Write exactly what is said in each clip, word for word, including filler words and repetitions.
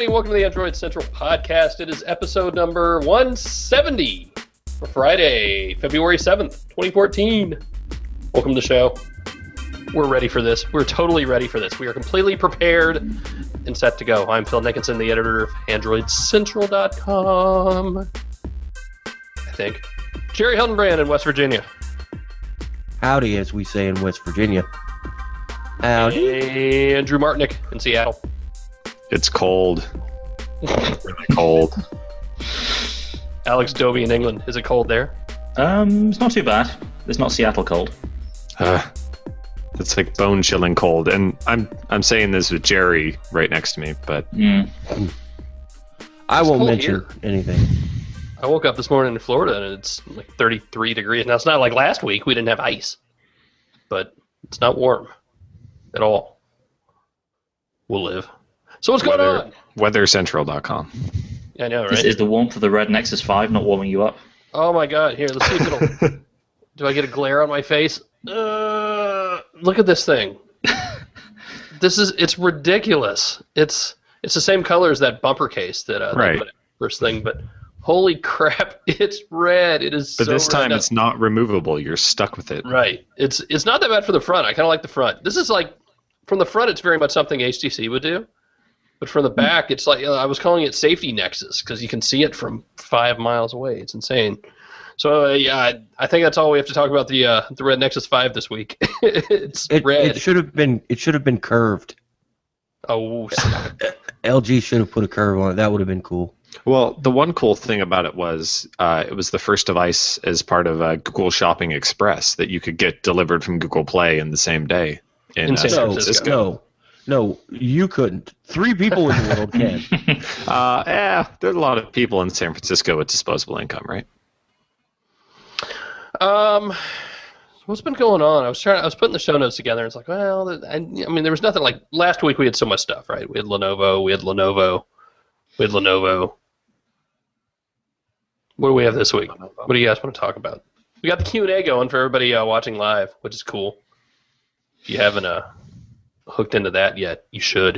everybody. Welcome to the Android Central Podcast. It is episode number one seventy for Friday, February seventh, twenty fourteen. Welcome to the show. We're ready for this. We're totally ready for this. We are completely prepared and set to go. I'm Phil Nickinson, the editor of Android Central dot com. I think. Jerry Hildenbrand in West Virginia. Howdy, as we say in West Virginia. Howdy. And Drew Martinick in Seattle. It's cold. Really cold. Alex Dobie in England. Is it cold there? Um, it's not too bad. It's not Seattle cold. Uh, it's like bone-chilling cold, and I'm I'm saying this with Jerry right next to me, but Mm. I It's won't cold mention here. anything. I woke up this morning in Florida and it's like thirty-three degrees. Now, it's not like last week. We didn't have ice. But it's not warm at all. We'll live. So what's going weather, on? weather central dot com. I know, Is, right? is the warmth of the red Nexus five not warming you up? Oh my god, here, let's see if it'll... Do I get a glare on my face? Uh, look at this thing. This is, it's ridiculous. It's it's the same color as that bumper case that uh, Right. they put in the first thing, but holy crap, it's red. It is But so this time red. it's not removable. You're stuck with it. Right. It's it's not that bad for the front. I kind of like the front. This is like, from the front, it's very much something H T C would do. But from the back, it's like, I was calling it Safety Nexus because you can see it from five miles away. It's insane. So, uh, yeah, I, I think that's all we have to talk about the uh, the Red Nexus five this week. It's It, red. it should have been. It should have been curved. Oh, snap. L G should have put a curve on it. That would have been cool. Well, the one cool thing about it was uh, it was the first device as part of uh, Google Shopping Express that you could get delivered from Google Play in the same day in, In uh, San San No, Francisco. no, no. You couldn't. Three people in the world can. Uh, yeah, there's a lot of people in San Francisco with disposable income, right? Um, what's been going on? I was trying. I was putting the show notes together. And it's like, well, I, I mean, there was nothing like last week. We had so much stuff, right? We had Lenovo. We had Lenovo. We had Lenovo. What do we have this week? What do you guys want to talk about? We got the Q and A going for everybody uh, watching live, which is cool. If you haven't uh, hooked into that yet, you should.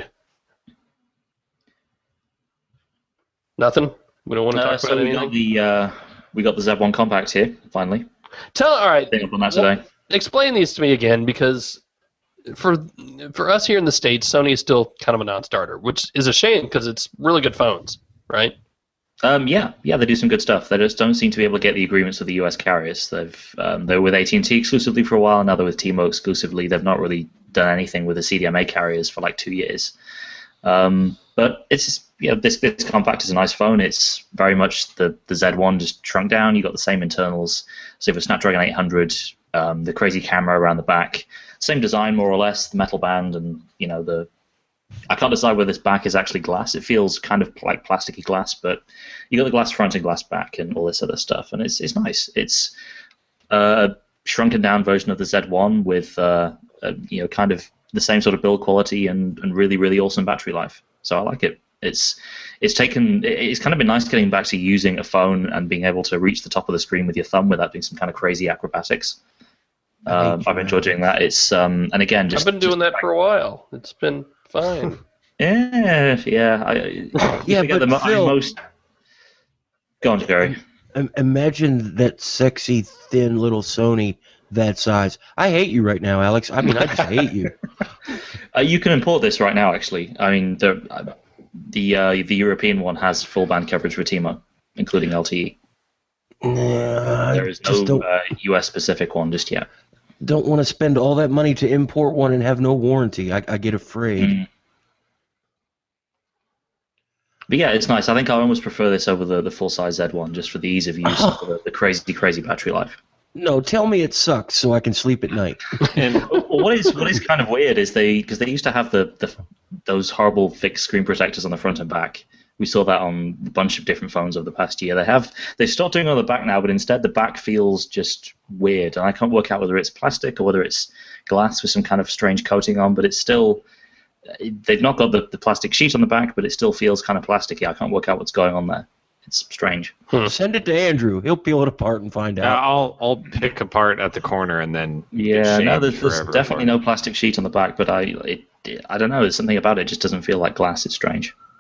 Nothing. We don't want to Uh, talk so about we anything. got the uh, we got the Z one Compact here finally. Tell. All right. Thing up on that Well, today. explain these to me again, because for for us here in the States, Sony is still kind of a non-starter, which is a shame because it's really good phones, right? Um, yeah, yeah, they do some good stuff. They just don't seem to be able to get the agreements with the U S carriers. They've um, they were with A T and T exclusively for a while, now they're with T-Mo exclusively. They've not really done anything with the C D M A carriers for like two years. Um, but it's just, you know, this this Compact is a nice phone. It's very much the the Z one just shrunk down. You got the same internals. So you have a Snapdragon eight hundred, um, the crazy camera around the back, same design more or less, the metal band, and you know the. I can't decide whether this back is actually glass. It feels kind of like plasticky glass, but you got the glass front and glass back and all this other stuff, and it's it's nice. It's a shrunken down version of the Z one with uh, a, you know kind of the same sort of build quality and, and really really awesome battery life. So I like it. It's it's taken it's kind of been nice getting back to using a phone and being able to reach the top of the screen with your thumb without doing some kind of crazy acrobatics. Um, I've enjoyed doing that. It's um, and again, just I've been doing just, that for a while. It's been fine. Yeah, yeah. I, Yeah, I but the mo- Phil- I'm most. Go on, Jerry. Im- Imagine that sexy, thin little Sony that size. I hate you right now, Alex. I mean, I just hate you. Uh, you can import this right now. Actually, I mean, the uh, the uh, the European one has full band coverage for T-Mo, including L T E. Nah, There is just no don't, uh, U S specific one just yet. don't want to spend all that money to import one and have no warranty. I, I get afraid. Mm. But yeah, it's nice. I think I almost prefer this over the, the full size Z one just for the ease of use and for the, the crazy crazy battery life. No, tell me it sucks so I can sleep at night. And well, what is what is kind of weird is they because they used to have the, the those horrible fixed screen protectors on the front and back. We saw that on a bunch of different phones over the past year. They have they stopped doing it on the back now, but instead the back feels just weird, and I can't work out whether it's plastic or whether it's glass with some kind of strange coating on. But it's still they've not got the, the plastic sheet on the back, but it still feels kind of plasticky. I can't work out what's going on there. It's strange. Hmm. Send it to Andrew. He'll peel it apart and find Uh, out. I'll I'll pick apart at the corner and then Yeah, get no, shamed there's, there's forever definitely for it. no plastic sheet on the back, but I it, I don't know. There's something about it. It just doesn't feel like glass. It's strange.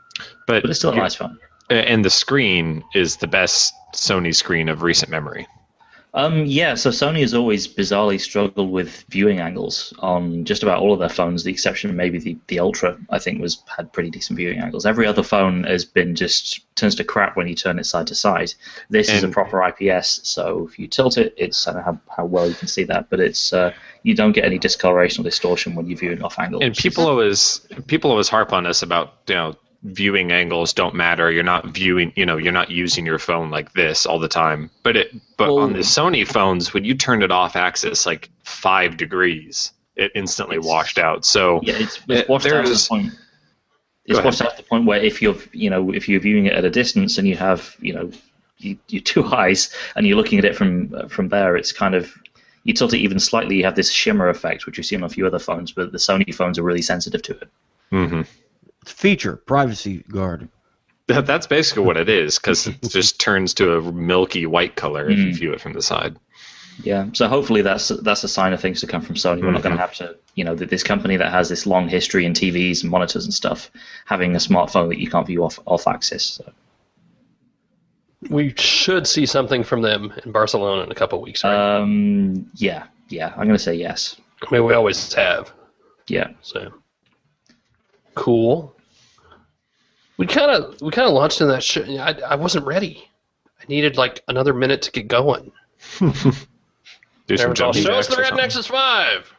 But, But it's still a nice phone. And the screen is the best Sony screen of recent memory. Um, yeah, so Sony has always bizarrely struggled with viewing angles on just about all of their phones. The exception, maybe the, the Ultra, I think, was had pretty decent viewing angles. Every other phone has been just turns to crap when you turn it side to side. This and, is a proper I P S, so if you tilt it, it's I don't know how, how well you can see that, but it's uh, you don't get any discoloration or distortion when you view it off angle. And people always people always harp on us about you know. viewing angles don't matter. You're not viewing, you know, you're not using your phone like this all the time. But it, but Well, on the Sony phones, when you turned it off axis like five degrees, it instantly washed out. So yeah, it's, it's washed there out to the is- point. It's washed out to the point where if you're, you know, if you're viewing it at a distance and you have, you know, you, your two eyes and you're looking at it from uh, from there, it's kind of you tilt it even slightly, you have this shimmer effect, which you've seen on a few other phones, but the Sony phones are really sensitive to it. Mm-hmm. Feature, privacy guard. That, that's basically what it is, because it just turns to a milky white color if you Mm. view it from the side. Yeah, so hopefully that's that's a sign of things to come from Sony. We're not going to have to, you know, th- this company that has this long history in T Vs and monitors and stuff, having a smartphone that you can't view off off axis. So. We should see something from them in Barcelona in a couple of weeks, right? Um, yeah, yeah, I'm going to say yes. I mean, we always have. Yeah. So cool. We kind of we kind of launched in that show. I, I wasn't ready. I needed like another minute to get going. Do some Everyone's all, jumping show us jacks the or Red something. Nexus five.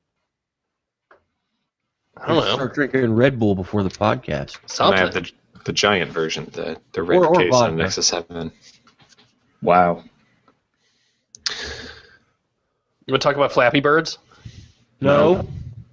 I don't know. Start drinking Red Bull before the podcast. And I Something. have the the giant version, the the red Or- or case vodka. on Nexus seven. Wow. You want to talk about Flappy Birds? No.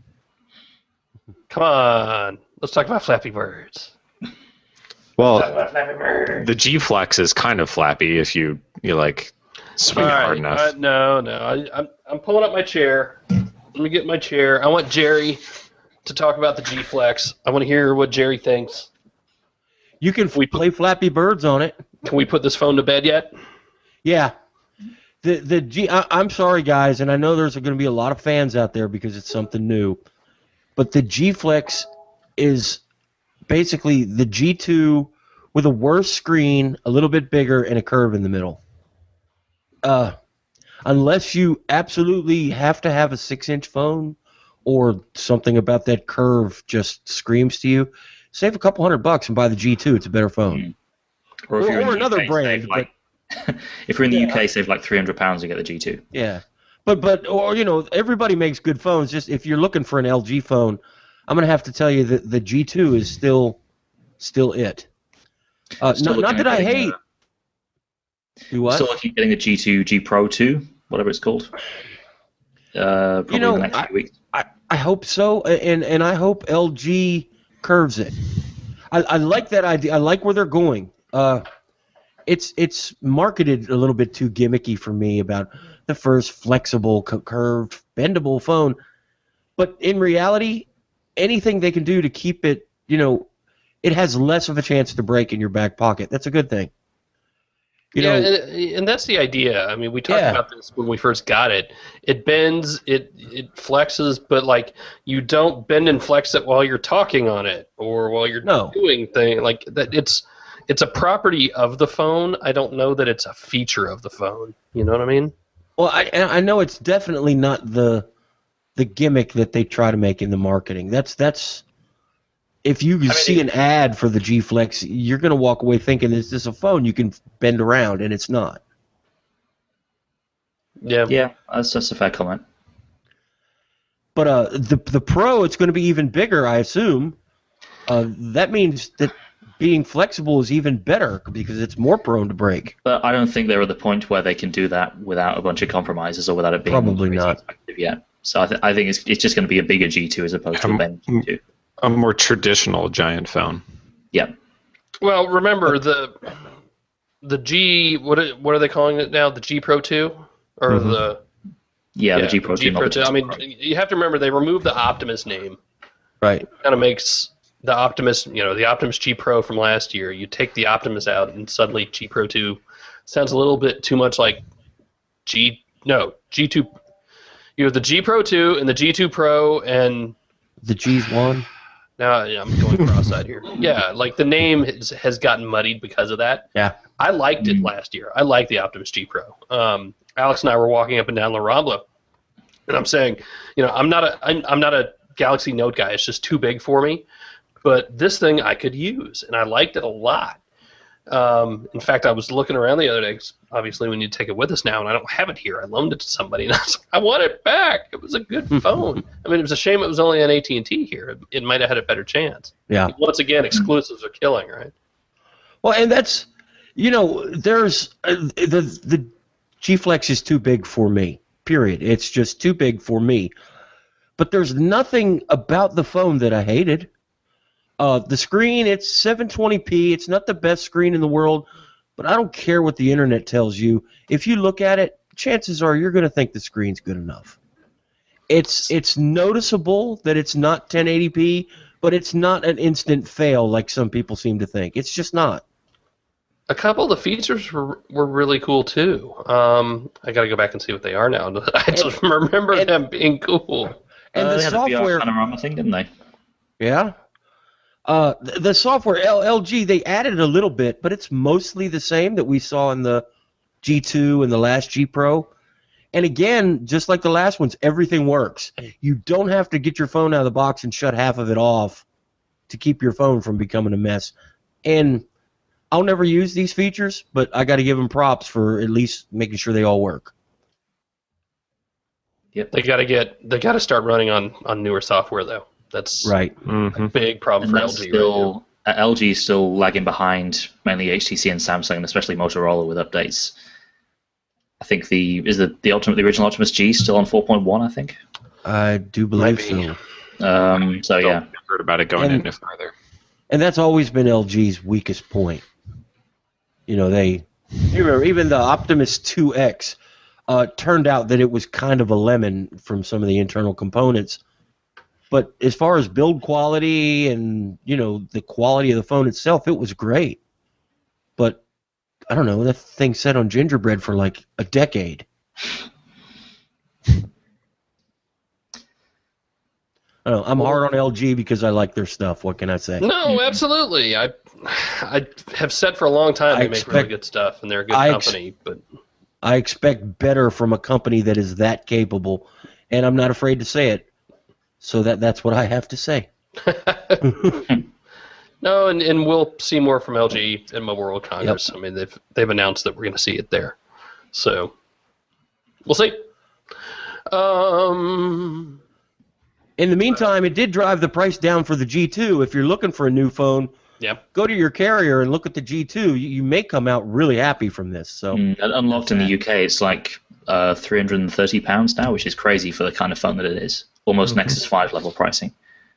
Come on. Let's talk about Flappy Birds. Well, Flappy Birds. the G Flex is kind of flappy if you you like swing it hard enough. Uh, no, no. I, I'm I'm pulling up my chair. Let me get my chair. I want Jerry to talk about the G Flex. I want to hear what Jerry thinks. You can We- play Flappy Birds on it. Can we put this phone to bed yet? Yeah. The the G. I, I'm sorry, guys, and I know there's going to be a lot of fans out there because it's something new, but the G Flex is basically the G two with a worse screen, a little bit bigger, and a curve in the middle. Uh, unless you absolutely have to have a six-inch phone, or something about that curve just screams to you, save a couple hundred bucks and buy the G two. It's a better phone. Or, Or- if you're in or the another U K, brand, save like, if you're in the Yeah. U K, save like three hundred pounds and get the G two. Yeah, but but or you know everybody makes good phones. Just if you're looking for an L G phone, I'm gonna have to tell you that the G two is still still it. Uh, Still not, not looking that at I getting hate. Do what? Still looking at getting the G two, G Pro two, whatever it's called. Uh, probably know, in the next I- few weeks. I, I hope so, and and I hope L G curves it. I, I like that idea. I like where they're going. Uh, it's it's marketed a little bit too gimmicky for me about the first flexible, cu- curved, bendable phone. But in reality, anything they can do to keep it, you know, it has less of a chance to break in your back pocket. That's a good thing. You yeah, know, and, and that's the idea. I mean, we talked Yeah. about this when we first got it. It bends, it it flexes, but like you don't bend and flex it while you're talking on it or while you're No. doing thing like that. It's it's a property of the phone. I don't know that it's a feature of the phone. You know what I mean? well, I and I know it's definitely not the the gimmick that they try to make in the marketing. That's that's if you see an ad for the G Flex, you're going to walk away thinking this is a phone you can bend around, and it's not. Yeah. Yeah, that's, that's a fair comment. But uh, the the Pro, it's going to be even bigger, I assume. Uh, that means that being flexible is even better because it's more prone to break. But I don't think they're at the point where they can do that without a bunch of compromises or without it being Probably crazy not. expensive yet. So I, th- I think it's it's just going to be a bigger G two as opposed to a Um, Ben G two. A more traditional giant phone. Yeah. Well, remember the the G. What are- what are they calling it now? The G Pro two or Mhm. the Yeah, the G Pro G two. Pro not the two. I mean, Pro. you have to remember they removed the Optimus name. Right. Kind of makes the Optimus, you know, the Optimus G Pro from last year. You take the Optimus out, and suddenly G Pro two sounds a little bit too much like G. No, G two. You have the G Pro two and the G two Pro, and The G's one. Now yeah, I'm going cross-eyed here. Yeah, like the name has, has gotten muddied because of that. Yeah. I liked it last year. I liked the Optimus G Pro. Um, Alex and I were walking up and down La Rambla, and I'm saying, you know, I'm not a I'm, I'm not a Galaxy Note guy. It's just too big for me. But this thing I could use, and I liked it a lot. Um, in fact, I was looking around the other day. 'Cause obviously, we need to take it with us now, and I don't have it here. I loaned it to somebody, and I was like, I want it back. It was a good phone. I mean, it was a shame it was only on A T and T here. It, it might have had a better chance. Yeah. Once again, exclusives are killing, right? Well, and that's, you know, there's uh, the the G Flex is too big for me. Period. It's just too big for me. But there's nothing about the phone that I hated. Uh, the screen, it's seven twenty p. It's not the best screen in the world, but I don't care what the internet tells you. If you look at it, chances are you're going to think the screen's good enough. It's it's noticeable that it's not ten eighty p, but it's not an instant fail like some people seem to think. It's just not. A couple of the features were, were really cool too. Um, I got to go back and see what they are now. I just remember and, them being cool. And uh, the they had software, the V R panorama thing, didn't they? Yeah. Uh, the, the software, L- LG, they added a little bit, but it's mostly the same that we saw in the G two and the last G Pro. And again, just like the last ones, everything works. You don't have to get your phone out of the box and shut half of it off to keep your phone from becoming a mess. And I'll never use these features, but I got to give them props for at least making sure they all work. Yep. They got to get they got to start running on, on newer software though. That's Right. Mm-hmm. a big problem And for that's L G. still, right uh, L G is still lagging behind mainly H T C and Samsung, and especially Motorola with updates. I think the is the the ultimate the original Optimus G still on four point one. I think. I do believe Might be. so. Um, so yeah, Don't heard about it going And- any further. And that's always been L G's weakest point. You know, they you remember even the Optimus two X uh, turned out that it was kind of a lemon from some of the internal components. But as far as build quality and, you know, the quality of the phone itself, it was great. But I don't know, that thing sat on gingerbread for like a decade. I don't know, I'm hard on L G because I like their stuff. What can I say? No, absolutely. I I have said for a long time I they make expect- really good stuff and they're a good I ex- company, but I expect better from a company that is that capable, and I'm not afraid to say it. So that that's what I have to say. no, and, and we'll see more from L G at Mobile World Congress. I mean, they've they've announced that we're going to see it there, so we'll see. Um, In the meantime, it did drive the price down for the G two. If you're looking for a new phone, yeah, go to your carrier and look at the G two. You, you may come out really happy from this. So Mm, unlocked in the U K, it's like uh, three hundred and thirty pounds now, which is crazy for the kind of phone that it is. Almost Nexus five level pricing.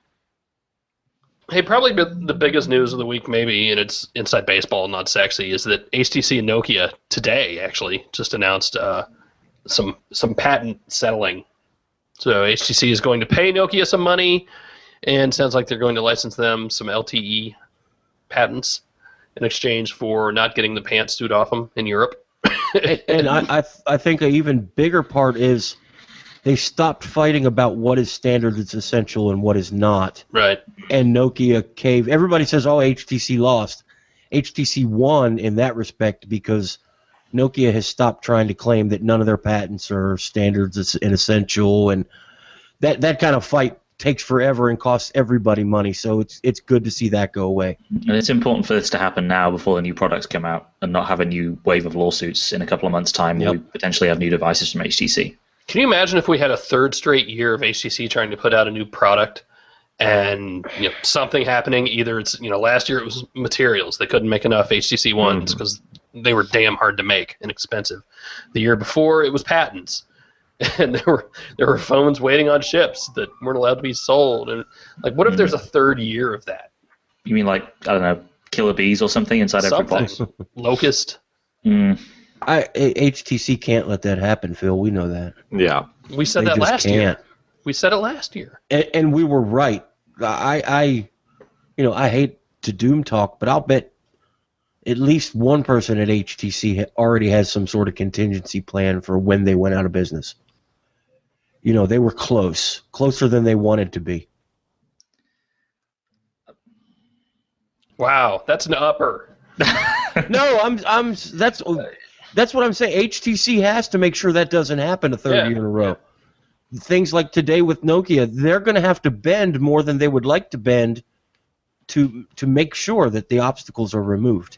Hey, probably the biggest news of the week, maybe, and it's inside baseball, not sexy, is that H T C and Nokia today actually just announced uh, some some patent settling. So H T C is going to pay Nokia some money, and sounds like they're going to license them some L T E patents in exchange for not getting the pants suit off them in Europe. and, and I I, th- I think an even bigger part is they stopped fighting about what is standard that's essential and what is not. Right. And Nokia caved. Everybody says, oh, H T C lost. H T C won in that respect because Nokia has stopped trying to claim that none of their patents are standards and essential, and that, that kind of fight takes forever and costs everybody money. So it's it's good to see that go away. And it's important for this to happen now before the new products come out and not have a new wave of lawsuits in a couple of months' time Yep. where we potentially have new devices from H T C. Can you imagine if we had a third straight year of H T C trying to put out a new product and you know, something happening? Either it's, you know, last year it was materials. They couldn't make enough H T C ones because mm-hmm. they were damn hard to make and expensive. The year before it was patents. And there were there were phones waiting on ships that weren't allowed to be sold. And like, what if there's a third year of that? You mean like, I don't know, killer bees or something inside Something. every box? Locust. Mm. I, H T C can't let that happen, Phil. We know that. Yeah. We said They that just last can't. year. We said it last year. And, and we were right. I, I, you know, I hate to doom talk, but I'll bet at least one person at H T C ha- already has some sort of contingency plan for when they went out of business. You know, they were close, closer than they wanted to be. Wow, that's an upper. No, I'm I'm that's that's what I'm saying. H T C has to make sure that doesn't happen a third Yeah. year in a row. Things like today with Nokia, they're going to have to bend more than they would like to bend to to make sure that the obstacles are removed.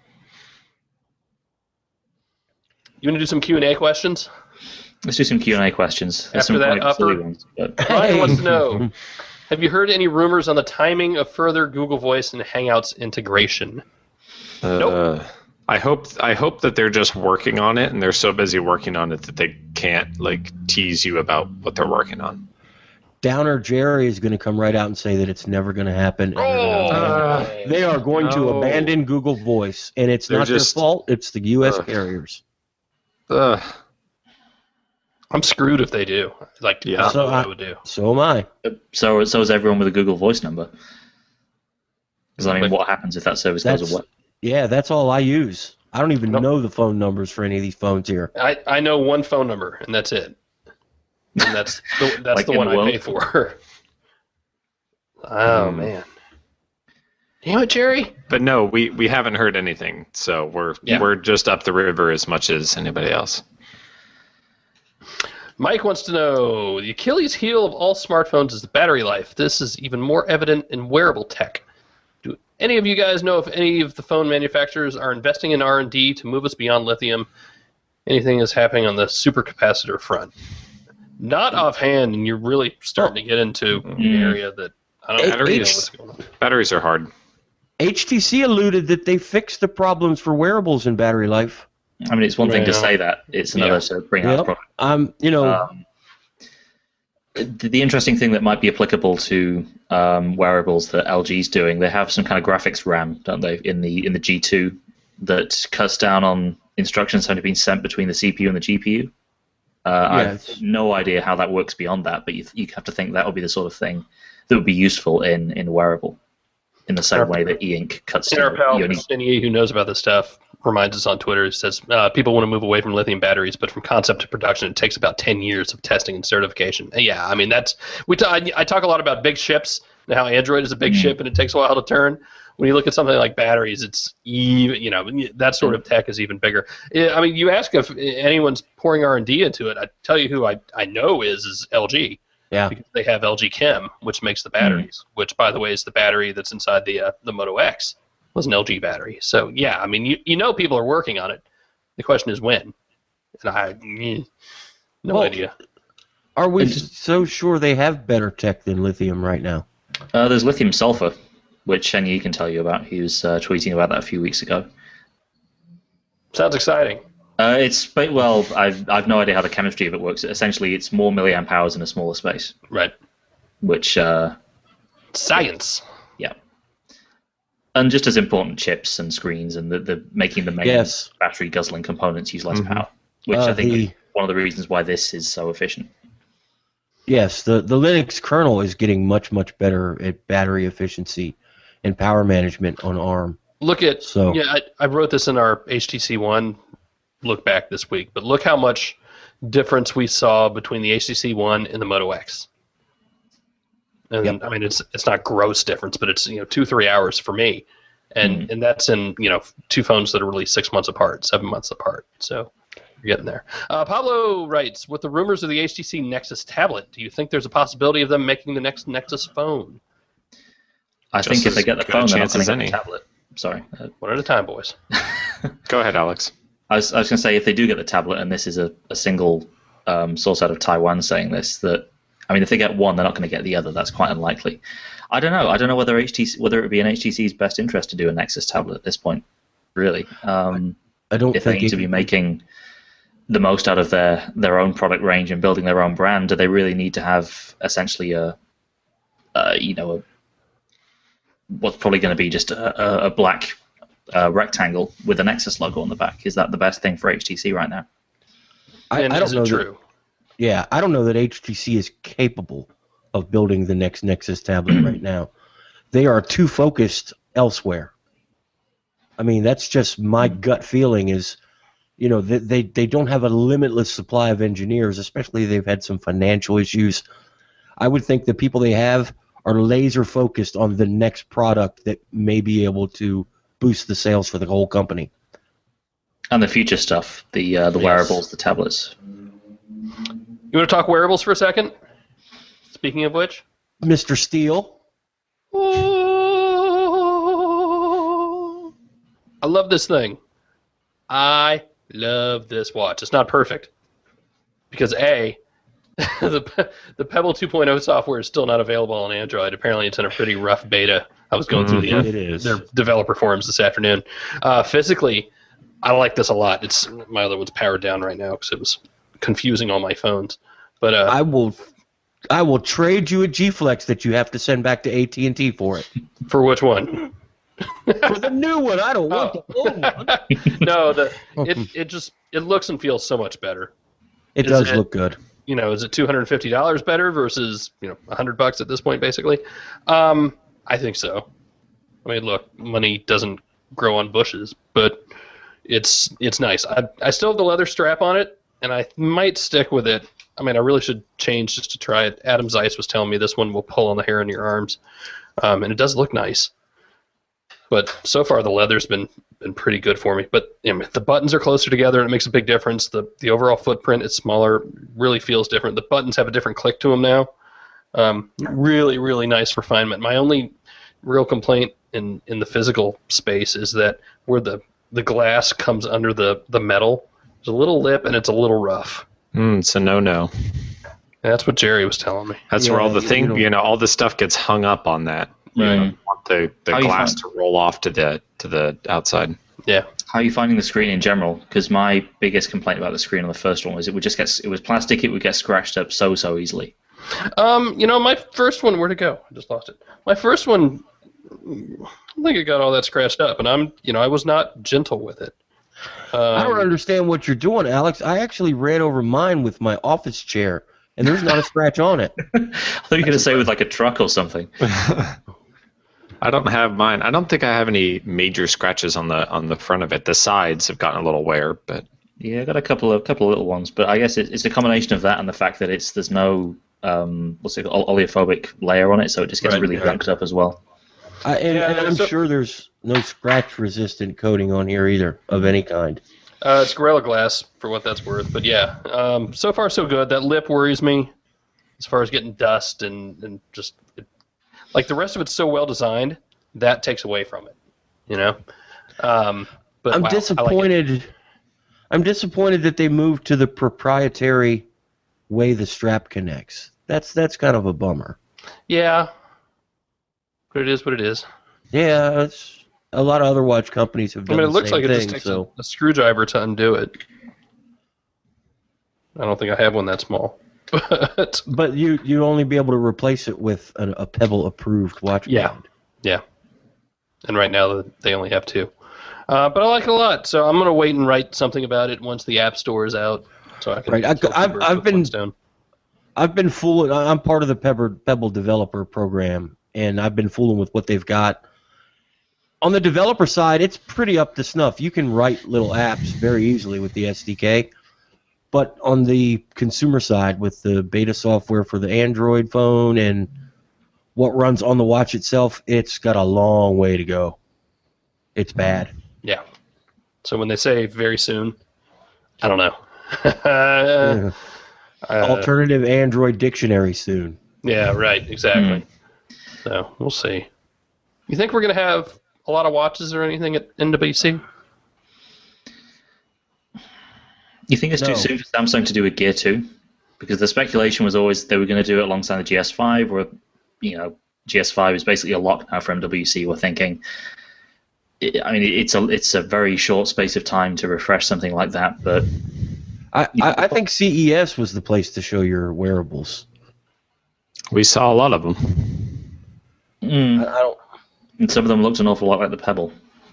You want to do some Q and A questions? Let's do some Q and A questions. There's After some that, quite silly upper- ones, but Ryan wants to know, have you heard any rumors on the timing of further Google Voice and Hangouts integration? Nope. Uh, I hope I hope that they're just working on it, and they're so busy working on it that they can't like tease you about what they're working on. Downer Jerry is going to come right out and say that it's never going to happen. and they're gonna Oh, abandon- they are going to no. abandon Google Voice, and it's They're not just- their fault. It's the U S Ugh. carriers. Ugh. I'm screwed if they do. Like, Yeah. I don't So know what I- I would do. So am I. so so is everyone with a Google Voice number. Because I mean, Like- what happens if that service goes That's away? yeah. That's all I use. I don't even Nope. know the phone numbers for any of these phones here. I, I know one phone number, and that's it. And that's the, that's Like the in one the I world? pay for. Oh, Hmm. man. Damn it, Jerry. But no, we, we haven't heard anything, so we're Yeah. we're just up the river as much as anybody else. Mike wants to know, the Achilles heel of all smartphones is the battery life. This is even more evident in wearable tech. Do any of you guys know if any of the phone manufacturers are investing in R and D to move us beyond lithium? Anything is happening on the supercapacitor front? Not offhand, and you're really starting to get into an Mm. area that I don't know Batteries. what's going on. Batteries are hard. H T C alluded that they fixed the problems for wearables in battery life. I mean, it's one thing to Yeah. say that; it's another Yeah. to bring out the Yep. product. Um, you know, Um, the, the interesting thing that might be applicable to um, wearables that L G's doing, they have some kind of graphics RAM, don't they, in the in the G two that cuts down on instructions having been sent between the C P U and the G P U. Uh, I Yes. have no idea how that works beyond that, but you, you have to think that would be the sort of thing that would be useful in, in a wearable, in the same way that e-ink cuts And our down. pal, you only- Cindy, who knows about this stuff, reminds us on Twitter, he says uh, people want to move away from lithium batteries, but from concept to production, it takes about ten years of testing and certification. And yeah, I mean, that's we. T- I, I talk a lot about big ships and how Android is a big Mm. ship and it takes a while to turn. When you look at something like batteries, it's even, you know, that sort of tech is even bigger. Yeah, I mean, you ask if anyone's pouring R and D into it. I tell you who I, I know is is L G. yeah. Because they have L G Chem, which makes the batteries, which, by the way, is the battery that's inside the uh, the Moto X, was an L G battery. So, yeah, I mean, you, you know people are working on it. The question is when. And I, eh, no Well, idea. Are we It's- so sure they have better tech than lithium right now? Uh, there's lithium sulfur, which Shenyi can tell you about. He was uh, tweeting about that a few weeks ago. Sounds exciting. Uh, it's but- well, I've I've no idea how the chemistry of it works. Essentially, it's more milliamp hours in a smaller space, Right. which uh, Science. yeah, and just as important, chips and screens and the, the making the main Yes. battery guzzling components use less Mhm. power, which Uh, I think the- is one of the reasons why this is so efficient. Yes, the, the Linux kernel is getting much, much better at battery efficiency and power management on ARM. Look at, So- yeah, I, I wrote this in our H T C One look back this week, but look how much difference we saw between the H T C One and the Moto X. And Yep. I mean, it's it's not gross difference, but it's, you know, two three hours for me, and Mhm. and that's in, you know, two phones that are released six months apart, seven months apart. So you're getting there. Uh, Pablo writes, with the rumors of the H T C Nexus tablet, do you think there's a possibility of them making the next Nexus phone? I Just think if as they get the good a phone, they're not chance going as to get the any. tablet. Sorry, uh, One at a time, boys. Go ahead, Alex. I was, I was going to say, if they do get the tablet, and this is a, a single um, source out of Taiwan saying this, that I mean, if they get one, they're not going to get the other. That's quite unlikely. I don't know. I don't know whether H T C, whether it would be in H T C's best interest to do a Nexus tablet at this point. Really, um, I don't if they think need it- to be making the most out of their their own product range and building their own brand, do they really need to have essentially a, a you know, a, what's probably going to be just a, a, a black uh, rectangle with a Nexus logo on the back? Is that the best thing for H T C right now? I, And I is don't know it that- true? Yeah, I don't know that H T C is capable of building the next Nexus tablet right now. They are too focused elsewhere. I mean, that's just my gut feeling is, you know, they, they, they don't have a limitless supply of engineers, especially they've had some financial issues. I would think the people they have are laser focused on the next product that may be able to boost the sales for the whole company. And the future stuff, the uh, the Yes. wearables, the tablets. You want to talk wearables for a second? Speaking of which. Mister Steele. Oh, I love this thing. I love this watch. It's not perfect. Because A, the the Pebble two point oh software is still not available on Android. Apparently it's in a pretty rough beta. I was going through the It is. their developer forums this afternoon. Uh, physically, I like this a lot. It's my other one's powered down right now because it was confusing on my phones. But uh, I will I will trade you a G-Flex that you have to send back to A T and T for it. for which one? For the new one, I don't want Oh. the old one. No, the it it just it looks and feels so much better. It Is does it- look good. You know, is it two hundred fifty dollars better versus, you know, one hundred bucks at this point, basically? Um, I think so. I mean, look, money doesn't grow on bushes, but it's it's nice. I I still have the leather strap on it, and I might stick with it. I mean, I really should change just to try it. Adam Zeiss was telling me this one will pull on the hair on your arms, um, and it does look nice. But so far, the leather's been been pretty good for me. But you know, the buttons are closer together, and it makes a big difference. The the overall footprint is smaller, really feels different. The buttons have a different click to them now. Um, really, really nice refinement. My only real complaint in, in the physical space is that where the, the glass comes under the, the metal, there's a little lip, and it's a little rough. Mm, it's a no-no. And that's what Jerry was telling me. That's Yeah, where all the you thing, don't- you know, all the stuff gets hung up on that. You Right. know, want the the How you glass find- to roll off to the to the outside. Yeah. How are you finding the screen in general? Because my biggest complaint about the screen on the first one was it would just get it was plastic. It would get scratched up so so easily. Um, you know, my first one, where'd it go? I just lost it. My first one, I think it got all that scratched up, and I'm, you know, I was not gentle with it. Um, I don't understand what you're doing, Alex. I actually ran over mine with my office chair, and there's not a scratch on it. I thought you were going to say with like a truck or something. I don't have mine. I don't think I have any major scratches on the on the front of it. The sides have gotten a little wear, but Yeah, I got a couple of couple of little ones, but I guess it, it's a combination of that and the fact that it's there's no um, what's it called, oleophobic layer on it, so it just gets Right, really right. glunked up as well. I, and, Yeah, and I'm so- sure there's no scratch-resistant coating on here either of any kind. Uh, it's Gorilla Glass, for what that's worth. But yeah, um, so far so good. That lip worries me as far as getting dust and, and just... It, like, the rest of it's so well designed, that takes away from it, you know? Um, but I'm wow, I like it. disappointed. I'm disappointed that they moved to the proprietary way the strap connects. That's that's kind of a bummer. Yeah. But it is what it is. Yeah, it's, a lot of other watch companies have I done mean, it the looks same like it thing. just takes so. a, a screwdriver to undo it. I don't think I have one that small. But But you you only be able to replace it with a, a Pebble approved watch Yeah. band. yeah. And right now they only have two. Uh, but I like it a lot, so I'm going to wait and write something about it once the App Store is out. So I can Right, I- kill two I've- birds I've with been- one stone. I've been fooling. I'm part of the Pebble, Pebble developer program, and I've been fooling with what they've got. On the developer side, it's pretty up to snuff. You can write little apps very easily with the S D K. But on the consumer side, with the beta software for the Android phone and what runs on the watch itself, it's got a long way to go. It's bad. Yeah. So when they say very soon, I don't know. Yeah. Uh, Alternative Android dictionary soon. yeah, right, exactly. So we'll see. You think we're going to have a lot of watches or anything at N W C? You think it's No. too soon for Samsung to do a Gear two? Because the speculation was always they were going to do it alongside the G S five, or you know, G S five is basically a lock now for M W C. We're thinking, I mean, it's a it's a very short space of time to refresh something like that, but I, I, I think C E S was the place to show your wearables. we saw a lot of them. mm, I, I don't. and some of them looked an awful lot like the Pebble.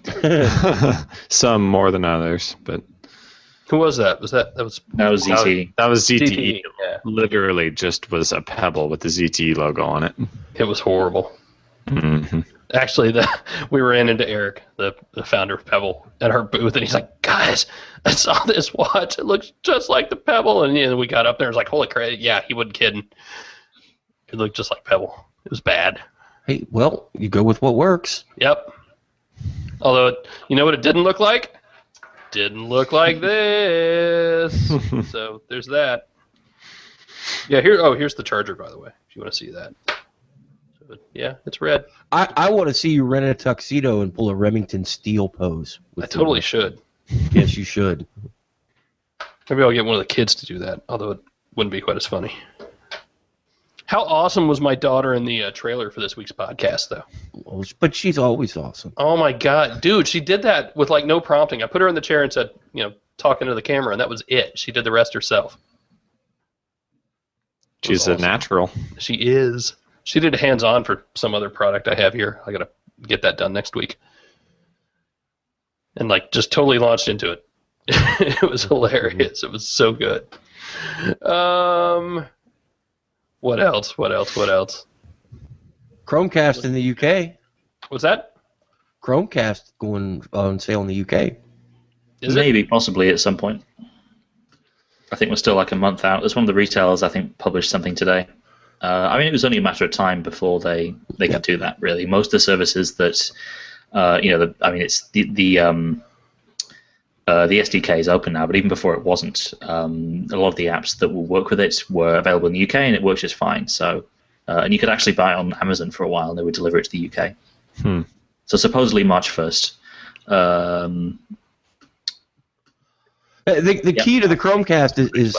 Some more than others, but Who was that? Was that that was That was Z T. that was Z T E. Z T E? Yeah, Literally just was a pebble with the Z T E logo on it. it was horrible. hmm Actually, the, we ran into Eric, the, the founder of Pebble, at her booth, and he's like, "Guys, I saw this watch. It looks just like the Pebble." And you know, we got up there, and was like, "Holy crap! Yeah, he wasn't kidding. It looked just like Pebble." It was bad. Hey, well, you go with what works. Yep. Although, it, you know what it didn't look like? Didn't look like this. So there's that. Yeah, here. Oh, here's the charger, by the way, if you want to see that. So, yeah, it's red. I, I want to see you rent a tuxedo and pull a Remington Steel pose. I totally should. Yes, you should. Maybe I'll get one of the kids to do that, although it wouldn't be quite as funny. How awesome was my daughter in the uh, trailer for this week's podcast, though? Well, but she's always awesome. Oh, my God. Dude, she did that with, like, no prompting. I put her in the chair and said, you know, talking to the camera, and that was it. She did the rest herself. She's awesome. A natural. She is. She did hands-on for some other product I have here. I got to get that done next week. And, like, just totally launched into it. It was hilarious. It was so good. Um... What else? What else? What else? Chromecast in the U K. What's that? Chromecast going on sale in the U K. Is Maybe, it? Possibly at some point. I think we're still like a month out. There's one of the retailers, I think, published something today. Uh, I mean, it was only a matter of time before they, they Yep. could do that, really. Most of the services that, uh, you know, the, I mean, it's the, the um, Uh, the S D K is open now, but even before it wasn't, um, a lot of the apps that will work with it were available in the U K, and it works just fine. So, uh, and you could actually buy it on Amazon for a while, and they would deliver it to the U K. Hmm. So supposedly March first. Um, Uh, The the Yep. key to the Chromecast is, is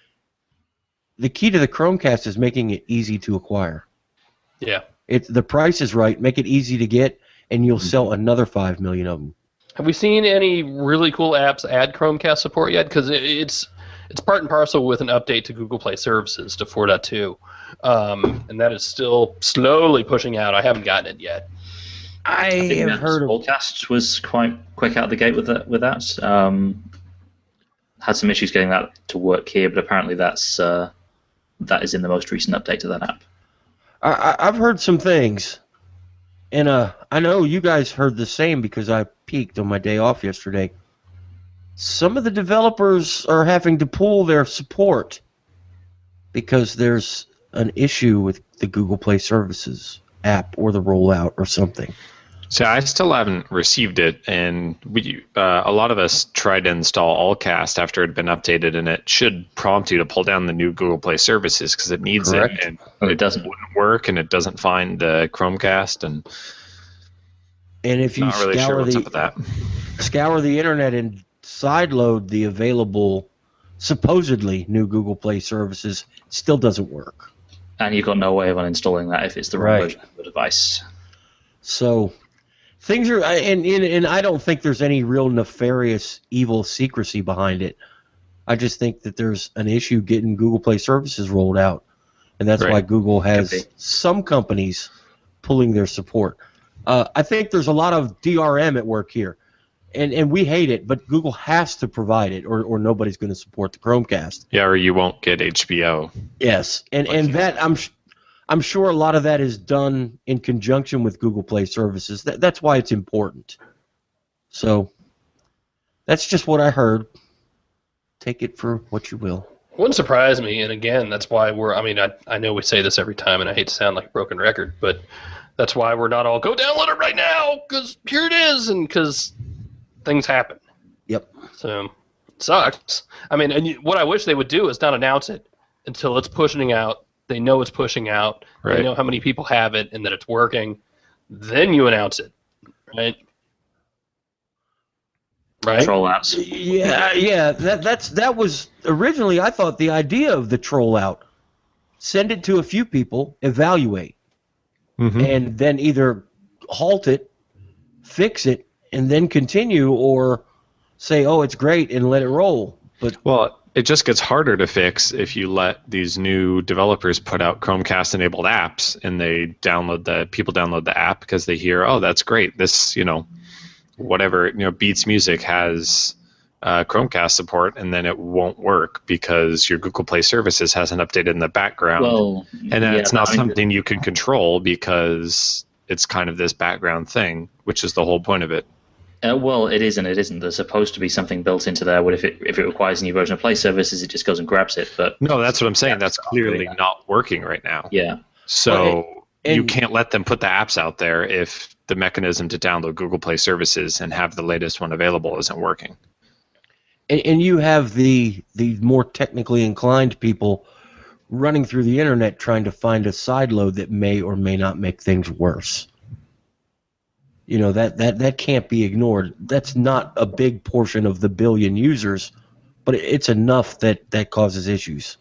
the key to the Chromecast is making it easy to acquire. Yeah. It's the price is right. Make it easy to get, and you'll sell another five million of them. Have we seen any really cool apps add Chromecast support yet? Because it's it's part and parcel with an update to Google Play Services to four point two, um, and that is still slowly pushing out. I haven't gotten it yet. I, I think have Matt's heard of. Podcast was quite quick out the gate with that. With that, um, had some issues getting that to work here, but apparently that's uh, that is in the most recent update to that app. I, I- I've heard some things, and uh, I know you guys heard the same because I peeked on my day off yesterday. Some of the developers are having to pull their support because there's an issue with the Google Play Services app or the rollout or something. So I still haven't received it, and we uh, a lot of us tried to install Allcast after it had been updated, and it should prompt you to pull down the new Google Play Services because it needs Correct. it, and And it doesn't. wouldn't work, and it doesn't find the Chromecast, and And if you not really scour sure what's the up with that. scour the internet and sideload the available supposedly new Google Play services, it still doesn't work. And you've got no way of uninstalling that if it's the wrong Right. version of the device. So things are, and, and and I don't think there's any real nefarious evil secrecy behind it. I just think that there's an issue getting Google Play services rolled out, and that's Right. why Google Could has be. some companies pulling their support. Uh, I think there's a lot of D R M at work here, and and we hate it, but Google has to provide it, or or nobody's going to support the Chromecast. Yeah, or you won't get H B O. Yes, and and that I'm sh- I'm sure a lot of that is done in conjunction with Google Play services. That that's why it's important. So that's just what I heard. Take it for what you will. Wouldn't surprise me, and again, that's why we're. I mean, I I know we say this every time, and I hate to sound like a broken record, but that's why we're not all go download it right now because here it is, and because things happen. Yep. So it sucks. I mean, and you, what I wish they would do is not announce it until it's pushing out. They know it's pushing out. Right. They know how many people have it and that it's working. Then you announce it, right? Right. Troll outs. Yeah, yeah. That that's that was originally I thought the idea of the troll out. Send it to a few people, evaluate, Mm-hmm. and then either halt it, fix it, and then continue, or say, "Oh, it's great," and let it roll. But Well, it just gets harder to fix if you let these new developers put out Chromecast-enabled apps, and they download the people download the app because they hear, "Oh, that's great! This, you know, whatever, you know, Beats Music has uh, Chromecast support," and then it won't work because your Google Play Services hasn't updated in the background, Well, and then yeah, it's not I mean, something you can control because it's kind of this background thing, which is the whole point of it. Uh, well, it is and it isn't. There's supposed to be something built into there. What if it if it requires a new version of Play Services, it just goes and grabs it. But No, that's what I'm saying. That's That's not clearly doing that. not working right now. yeah, So. Well, you And- can't let them put the apps out there if the mechanism to download Google Play services and have the latest one available isn't working. And, and you have the the more technically inclined people running through the internet trying to find a sideload that may or may not make things worse. You know, that, that, that can't be ignored. That's not a big portion of the billion users, but it's enough that, that causes issues.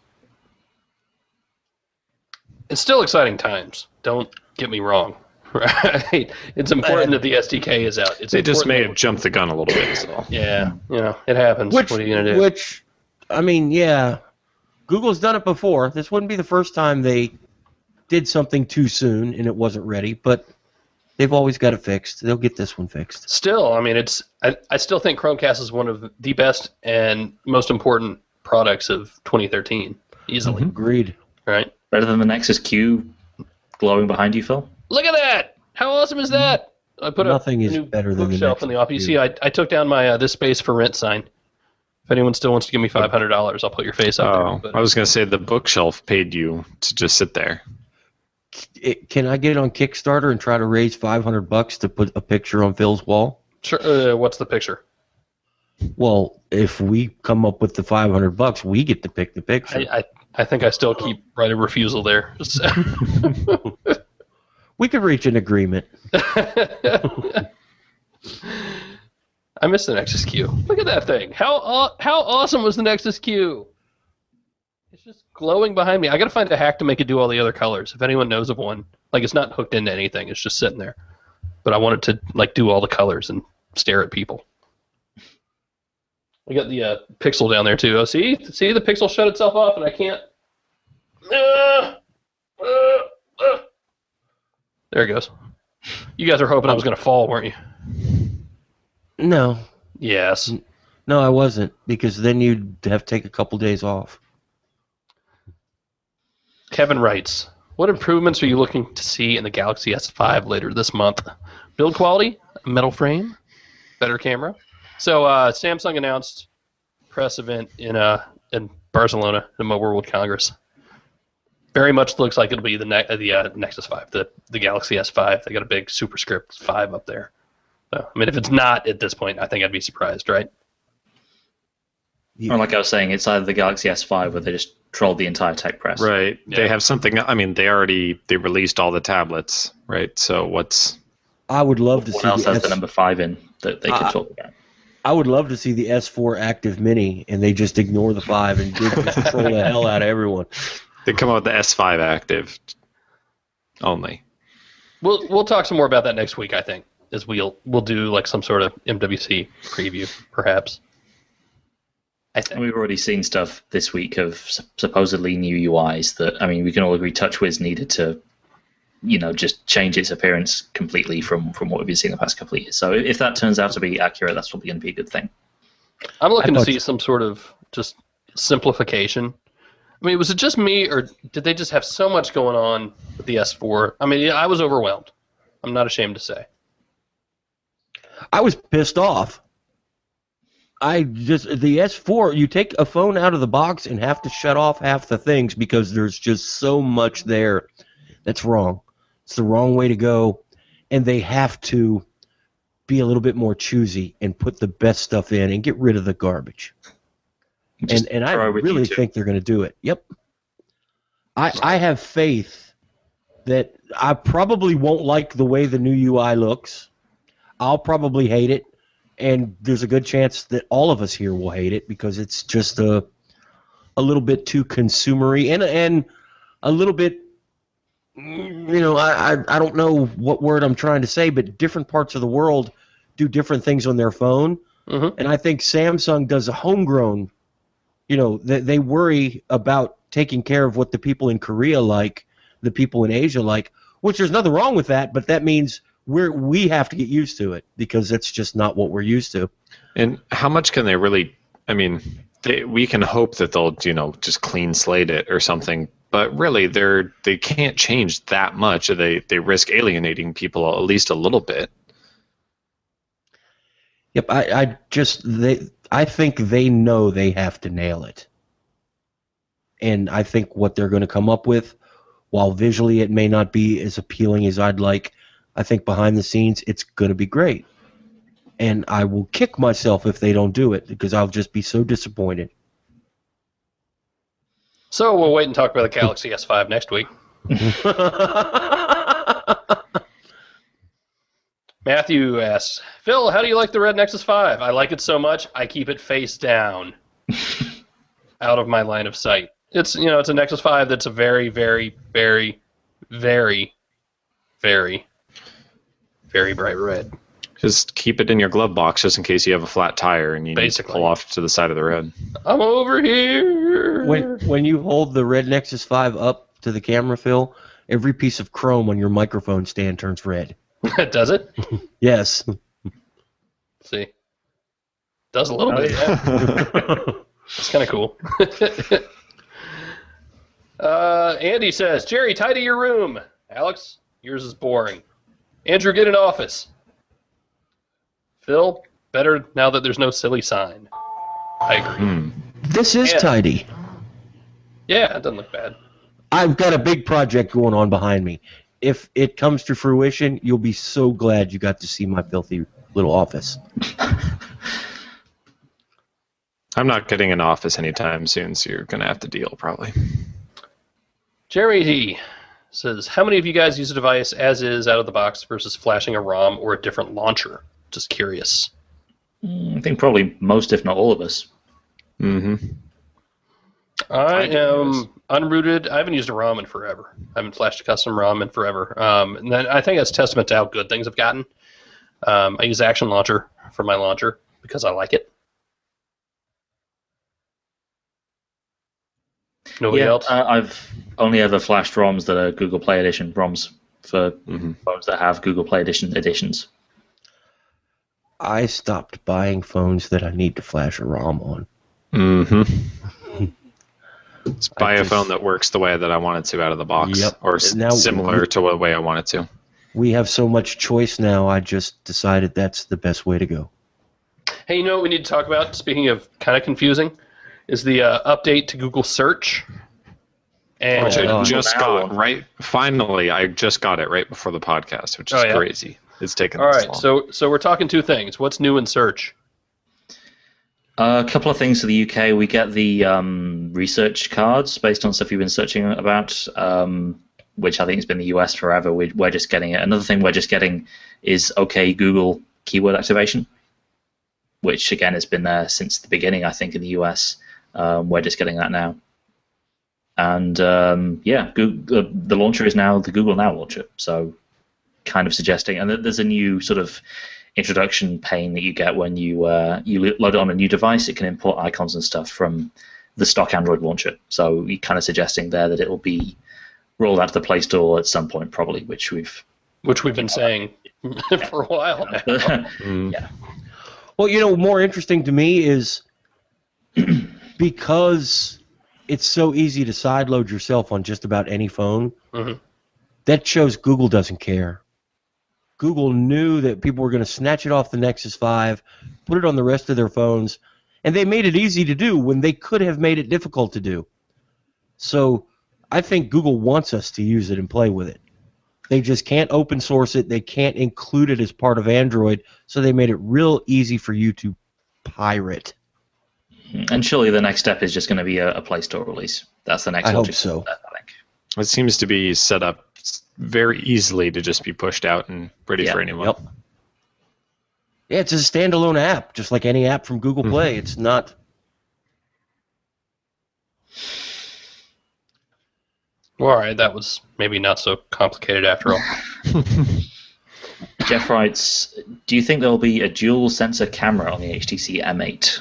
It's still exciting times. Don't get me wrong. Right? It's important that the S D K is out. It's They just may important have jumped the gun a little bit. So. that- Yeah, you know, it happens. Which, what are you going to do? Which, I mean, yeah, Google's done it before. This wouldn't be the first time they did something too soon and it wasn't ready, but they've always got it fixed. They'll get this one fixed. Still, I mean, it's. I, I still think Chromecast is one of the best and most important products of twenty thirteen, easily. Agreed. Right? Better than the Nexus Q glowing behind you, Phil? Look at that! How awesome is that? I put Nothing a is new better than the bookshelf in the Nexus office. You Q. see, I, I took down my uh, "This Space for Rent" sign. If anyone still wants to give me five hundred dollars, I'll put your face up Oh, there. But I was going to say the bookshelf paid you to just sit there. It, can I get it on Kickstarter and try to raise five hundred bucks to put a picture on Phil's wall? sure, uh, what's the picture? Well, if we come up with the five hundred bucks, we get to pick the picture. I, I I think I still keep right of refusal there. So- we could reach an agreement. I missed the Nexus Q. Look at that thing. How aw- how awesome was the Nexus Q? It's just glowing behind me. I gotta find a hack to make it do all the other colors. If anyone knows of one, like it's not hooked into anything. It's just sitting there. But I want it to like do all the colors and stare at people. I got the uh, Pixel down there too. Oh, see, see the Pixel shut itself off, and I can't. Uh, uh, uh. There it goes. You guys are hoping I was gonna fall, weren't you? No, Yes. no, I wasn't, because then you'd have to take a couple days off. Kevin writes, what improvements are you looking to see in the Galaxy S five later this month? Build quality, metal frame, better camera. So uh, Samsung announced press event in uh, in Barcelona, the Mobile World Congress. Very much looks like it'll be the ne- the uh, Nexus five, the, the Galaxy S five. They got a big superscript five up there. So, I mean, if it's not at this point, I think I'd be surprised, right? You- Or like I was saying, it's either the Galaxy S five where they just trolled the entire tech press. Right. Yeah. They have something. I mean, they already they released all the tablets, right? So what's I would love to What see else the has S- the number five in that they could Uh, talk about? I would love to see the S four Active Mini, and they just ignore the five and just troll the hell out of everyone. they come out with the S five Active only? We'll we'll talk some more about that next week, I think, as we'll we'll do like some sort of M W C preview, perhaps. I And think. we've already seen stuff this week of sup- supposedly new U Is that, I mean, we can all agree TouchWiz needed to, you know, just change its appearance completely from, from what we've been seeing the past couple of years. So if that turns out to be accurate, that's probably going to be a good thing. I'm looking I to thought- see some sort of just simplification. I mean, was it just me, or did they just have so much going on with the S four? I mean, yeah, I was overwhelmed. I'm not ashamed to say. I was pissed off. I just the S four. You take a phone out of the box and have to shut off half the things because there's just so much there that's wrong. It's the wrong way to go, and they have to be a little bit more choosy and put the best stuff in and get rid of the garbage. Just And and I throw it with really you two. think they're going to do it. Yep. I I have faith that I probably won't like the way the new U I looks. I'll probably hate it, and there's a good chance that all of us here will hate it because it's just a a little bit too consumery and and a little bit, you know, I, I I don't know what word I'm trying to say, but different parts of the world do different things on their phone, Mhm. and I think Samsung does a homegrown. You know, they, they worry about taking care of what the people in Korea like, the people in Asia like, which there's nothing wrong with that, but that means we're we have to get used to it because that's just not what we're used to. And how much can they really? I mean, they, we can hope that they'll, you know, just clean slate it or something. But really, they're they can't change that much. Or they they risk alienating people at least a little bit. Yep, I, I just they I think they know they have to nail it. And I think what they're going to come up with, while visually it may not be as appealing as I'd like, I think behind the scenes it's going to be great. And I will kick myself if they don't do it, because I'll just be so disappointed. So we'll wait and talk about the Galaxy S five next week. Matthew asks, Phil, how do you like the Red Nexus five? I like it so much, I keep it face down, out of my line of sight. It's, you know, it's a Nexus five that's a very, very, very, very, very, very bright red. Just keep it in your glove box just in case you have a flat tire and you Basically. need to pull off to the side of the red. I'm over here. When when you hold the Red Nexus five up to the camera, Phil, every piece of chrome on your microphone stand turns red. Does it? Yes. See. Does a little Oh, bit. yeah. It's kind of cool. uh, Andy says, Jerry, tidy your room. Alex, yours is boring. Andrew, get an office. Phil, better now that there's no silly sign. I agree. Hmm. This is Yeah. tidy. Yeah, it doesn't look bad. I've got a big project going on behind me. If it comes to fruition, you'll be so glad you got to see my filthy little office. I'm not getting an office anytime soon, so you're going to have to deal probably. Jeremy T says, how many of you guys use a device as is out of the box versus flashing a ROM or a different launcher? Just curious. I think probably most, if not all of us. Mm-hmm. I I do am use- unrooted. I haven't used a ROM in forever. I haven't flashed a custom ROM in forever. Um, and then I think that's testament to how good things have gotten. Um, I use Action Launcher for my launcher because I like it. Nobody yeah, else? uh, I've only ever flashed ROMs that are Google Play Edition ROMs for Mm-hmm. phones that have Google Play Edition editions. I stopped buying phones that I need to flash a ROM on. Mm-hmm. Just buy I a just- phone that works the way that I want it to out of the box, Yep. or s- Now- similar to the way I want it to. We have so much choice now, I just decided that's the best way to go. Hey, you know what we need to talk about, speaking of kind of confusing, is the uh, update to Google Search. And Which I Oh, just now got, one. right? Finally, I just got it right before the podcast, which is Oh, yeah? crazy. It's taken all this right, long. so so we're talking two things. What's new in Search? Uh, a couple of things for the U K. We get the um, research cards based on stuff you've been searching about, um, which I think has been the U S forever. We, we're just getting it. Another thing we're just getting is OK Google keyword activation, which again has been there since the beginning, I think, in the U S. Um, we're just getting that now. And um, yeah, Google, the, the launcher is now the Google Now launcher. So kind of suggesting, and there's a new sort of introduction pane that you get when you uh, you load it on a new device. It can import icons and stuff from the stock Android launcher. So you're kind of suggesting there that it will be rolled out to the Play Store at some point, probably, which we've. Which we've been saying for a while now. Mm. Yeah. Well, you know, more interesting to me is because it's so easy to sideload yourself on just about any phone, Mhm. that shows Google doesn't care. Google knew that people were going to snatch it off the Nexus five, put it on the rest of their phones, and they made it easy to do when they could have made it difficult to do. So I think Google wants us to use it and play with it. They just can't open source it. They can't include it as part of Android, so they made it real easy for you to pirate. And surely the next step is just going to be a, a Play Store release. That's the next I hope logical so. step, I think. It seems to be set up very easily to just be pushed out and ready Yeah. for anyone. Yep. Yeah, it's a standalone app, just like any app from Google Play. It's not. Well, all right, that was maybe not so complicated after all. Jeff writes, do you think there will be a dual sensor camera on the H T C M eight?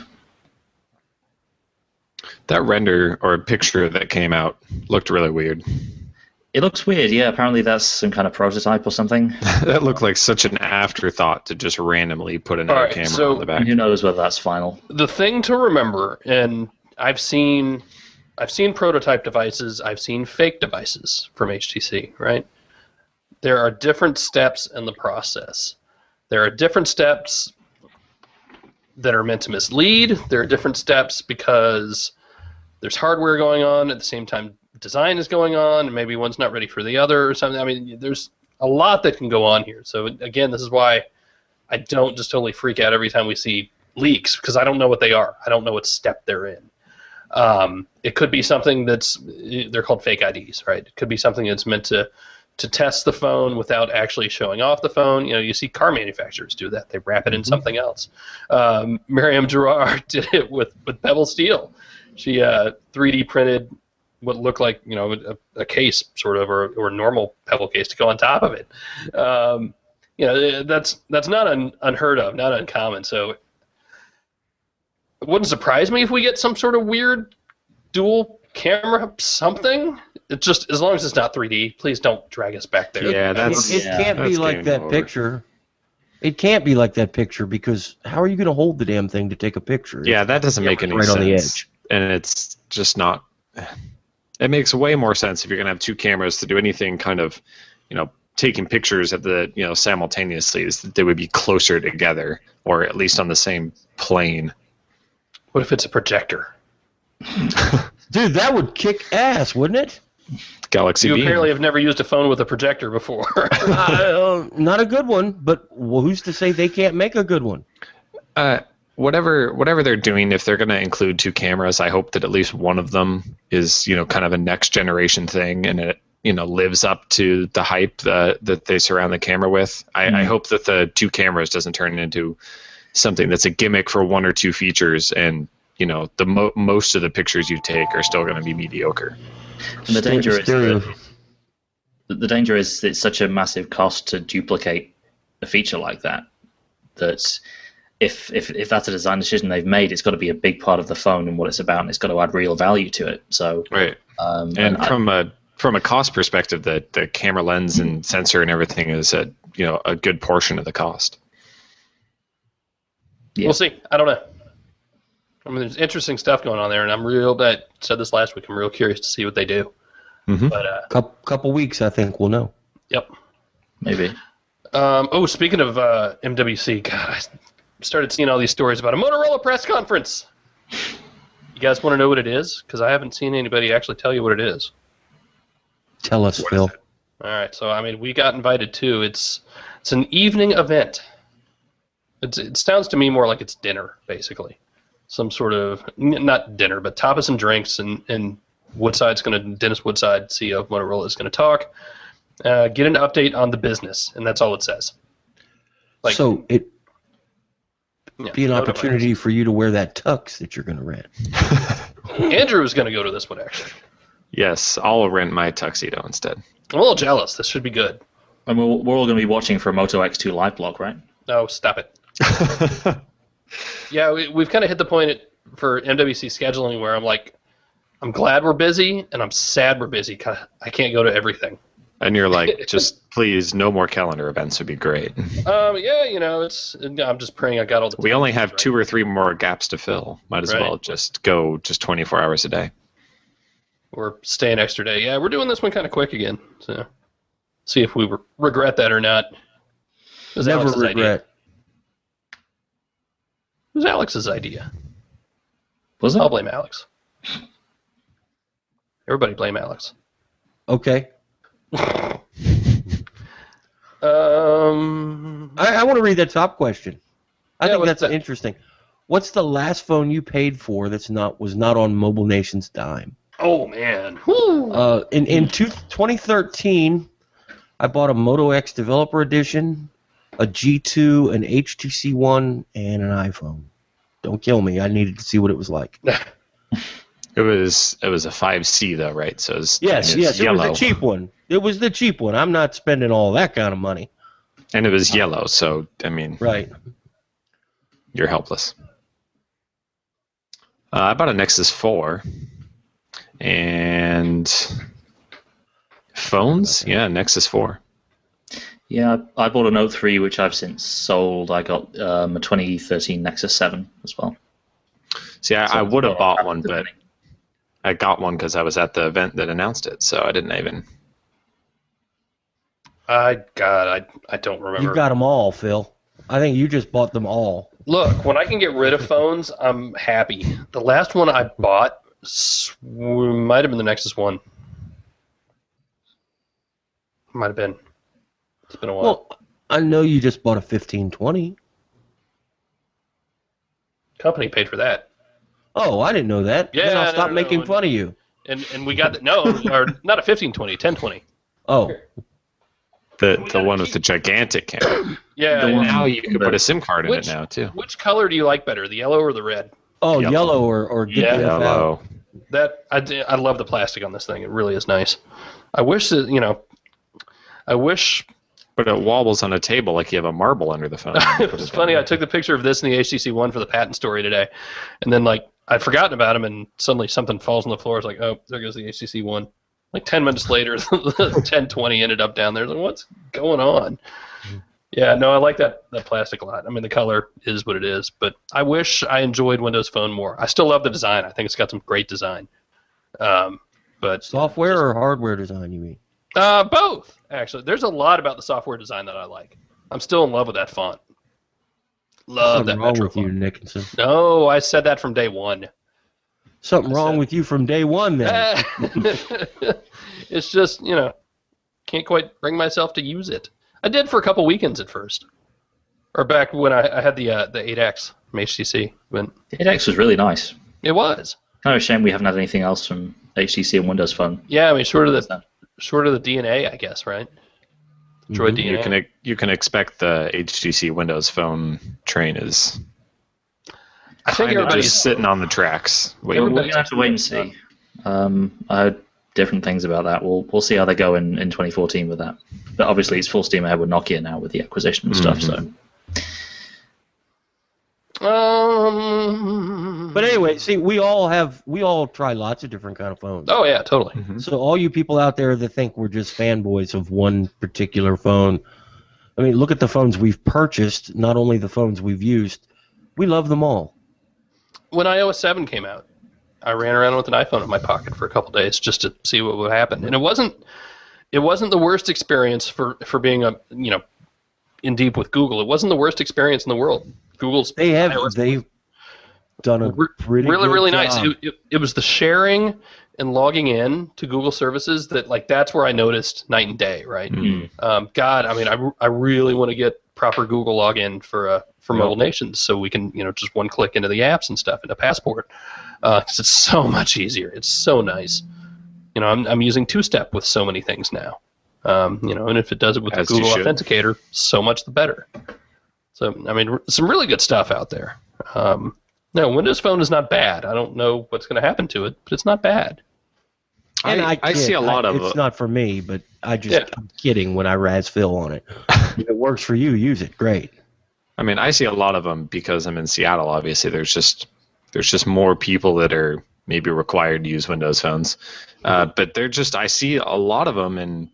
That render or picture that came out looked really weird. It looks weird, yeah. Apparently that's some kind of prototype or something. That looked like such an afterthought to just randomly put another All right, camera so- on the back. And who knows whether that's final. The thing to remember, and I've seen, I've seen prototype devices, I've seen fake devices from H T C, right? There are different steps in the process. There are different steps that are meant to mislead. There are different steps because there's hardware going on at the same time. design is going on, and maybe one's not ready for the other or something. I mean, there's a lot that can go on here. So again, this is why I don't just totally freak out every time we see leaks, because I don't know what they are. I don't know what step they're in. Um, it could be something that's, they're called fake I Ds, right? It could be something that's meant to to test the phone without actually showing off the phone. You know, you see car manufacturers do that. They wrap it in mm-hmm. something else. Um, Miriam Gerard did it with, with Pebble Steel. She uh, three D printed what looked like, you know, a, a case sort of, or, or a normal Pebble case to go on top of it. Um, you know, that's that's not un, unheard of, not uncommon. So it wouldn't surprise me if we get some sort of weird dual camera something. It's just, as long as it's not three D, please don't drag us back there. Yeah, that's it, it yeah, can't be like that over. picture. It can't be like that picture, because how are you going to hold the damn thing to take a picture? Yeah, that doesn't make any right sense. Right on the edge. And it's just not. It makes way more sense if you're going to have two cameras to do anything kind of, you know, taking pictures at the, you know, simultaneously, is that they would be closer together, or at least on the same plane. What if it's a projector? Dude, that would kick ass, wouldn't it? Galaxy You Beam. apparently have never used a phone with a projector before. uh, not a good one, but well, who's to say they can't make a good one? Uh, whatever, whatever they're doing, if they're going to include two cameras, I hope that at least one of them is, you know, kind of a next generation thing, and it, you know, lives up to the hype that that they surround the camera with. I, mm. I hope that the two cameras doesn't turn into something that's a gimmick for one or two features, and you know, the mo- most of the pictures you take are still going to be mediocre. And the danger is that, the danger is it's such a massive cost to duplicate a feature like that, that if if if that's a design decision they've made, it's got to be a big part of the phone and what it's about, and it's got to add real value to it. So right, um, and, and from I, a from a cost perspective, the the camera lens and sensor and everything is a you know a good portion of the cost. Yeah. We'll see. I don't know. I mean, there's interesting stuff going on there, and I'm real. I said this last week. I'm real curious to see what they do. Mm-hmm. But uh, couple couple weeks, I think we'll know. Yep. Maybe. Um, oh, speaking of uh, M W C, God, I started seeing all these stories about a Motorola press conference. You guys want to know what it is? Because I haven't seen anybody actually tell you what it is. Tell us, What Phil. All right. So, I mean, we got invited too. It's it's an evening event. It's, it sounds to me more like it's dinner, basically. Some sort of, not dinner, but tapas and drinks, and, and Woodside's going to, Dennis Woodside, C E O of Motorola, is going to talk, uh, get an update on the business, and that's all it says. Like, so it yeah, be an no opportunity for you to wear that tux that you're going to rent. Andrew is going to go to this one, actually. Yes, I'll rent my tuxedo instead. I'm a little jealous. This should be good. And we're, we're all going to be watching for a Moto X two live blog, right? No, stop it. Yeah, we, we've kind of hit the point at, for M W C scheduling where I'm like, I'm glad we're busy, and I'm sad we're busy. 'Cause I can't go to everything. And you're like, just please, no more calendar events would be great. Um, yeah, you know, it's. I'm just praying I got all the. We only have right. two or three more gaps to fill. Might as Right. well just go just twenty-four hours a day. Or stay an extra day. Yeah, we're doing this one kind of quick again. So, see if we re- regret that or not. It was Never Alex's regret. idea. It was Alex's idea. Was it? I'll blame Alex. Everybody blame Alex. Okay. Um, I, I want to read that top question. I Yeah, think what's that's that? interesting. What's the last phone you paid for that's not was not on Mobile Nation's dime? oh, man. Whew. Uh, in in two, twenty thirteen, I bought a Moto X Developer Edition, a G two, an H T C One, and an iPhone. Don't kill me. I needed to see what it was like. It was it was a five C though, right? So it was, Yes, and it's yes, yellow. it was the cheap one. It was the cheap one. I'm not spending all that kind of money. And it was yellow, so I mean, Right. you're helpless. Uh, I bought a Nexus four, and phones, yeah, Nexus four. Yeah, I bought a Note three, which I've since sold. I got um, a twenty thirteen Nexus seven as well. See, I, So I would have it's bought not one, but happening. I got one because I was at the event that announced it, so I didn't even. I God, I I don't remember. You got them all, Phil. I think you just bought them all. Look, when I can get rid of phones, I'm happy. The last one I bought s- might have been the Nexus One. Might have been. It's been a while. Well, I know you just bought a fifteen twenty. Company paid for that. Oh, I didn't know that. Yeah, Then I'll no, stop no, making no. fun of you. And and we got the, no, or not a fifteen twenty, ten twenty. Oh, The the one with the gigantic camera. Yeah. The and one- Now you can put a SIM card in Which- it now too. Which color do you like better, the yellow or the red? oh, Yellow. yellow or or get Yeah. the F out. Yellow. That I, d- I love the plastic on this thing. It really is nice. I wish that, you know, I wish. But it wobbles on a table like you have a marble under the phone. It was funny. I took the picture of this in the H T C One for the patent story today, and then like I'd forgotten about him, and suddenly something falls on the floor. It's like, oh, there goes the H T C One. Like ten minutes later, the ten twenty ended up down there. Like, what's going on? Yeah, no, I like that that plastic a lot. I mean, the color is what it is, but I wish I enjoyed Windows Phone more. I still love the design. I think it's got some great design. Um, but Software or hardware design, you mean? uh, both actually. There's a lot about the software design that I like. I'm still in love with that font. Love that Something wrong Metro with you, font. Nickinson. No, I said that from day one. Something I wrong said- with you from day one, then. It's just, you know, can't quite bring myself to use it. I did for a couple weekends at first, or back when I, I had the uh, the eight X from H T C. When The eight X was really nice. it was, Kind of a shame we haven't had anything else from H T C and Windows Phone. yeah. I mean, short of the So- short of the D N A, I guess, right? Droid Mhm. D N A. You can you can expect the H T C Windows Phone train is I think kind of everybody's just sitting on the tracks. We're, Waiting. we're gonna have to wait and see. Um, I heard different things about that. We'll we'll see how they go in, in twenty fourteen with that. But obviously, it's full steam ahead with Nokia now with the acquisition and stuff. So Um, But anyway, see, we all have we all try lots of different kind of phones. oh yeah, totally. Mhm. So all you people out there that think we're just fanboys of one particular phone, I mean, look at the phones we've purchased, not only the phones we've used. We love them all. When i O S seven came out, I ran around with an iPhone in my pocket for a couple days just to see what would happen, and it wasn't it wasn't the worst experience for for being a you know in deep with Google. It wasn't the worst experience in the world. Google's They have iOS they've done a Re- pretty really good really nice. job. It, it, it was the sharing and logging in to Google services that like that's where I noticed night and day. Right. Mhm. Um, God, I mean, I, I really want to get proper Google login for uh, for Yep. Mobile Nations, so we can you know just one click into the apps and stuff into Passport, because it's so much easier. It's so nice. You know, I'm I'm using Two Step with so many things now. Um, you know, and if it does it with As the you Google should. Authenticator, so much the better. So I mean, r- some really good stuff out there. Um, no, Windows Phone is not bad. I don't know what's going to happen to it, but it's not bad. And I, I kid. see a lot I- of It's not for me, but I just Yeah. I'm kidding when I razz Phil on it. If it works for you, use it. Great. I mean, I see a lot of them because I'm in Seattle. Obviously, there's just there's just more people that are maybe required to use Windows phones, uh, but they're just I see a lot of them and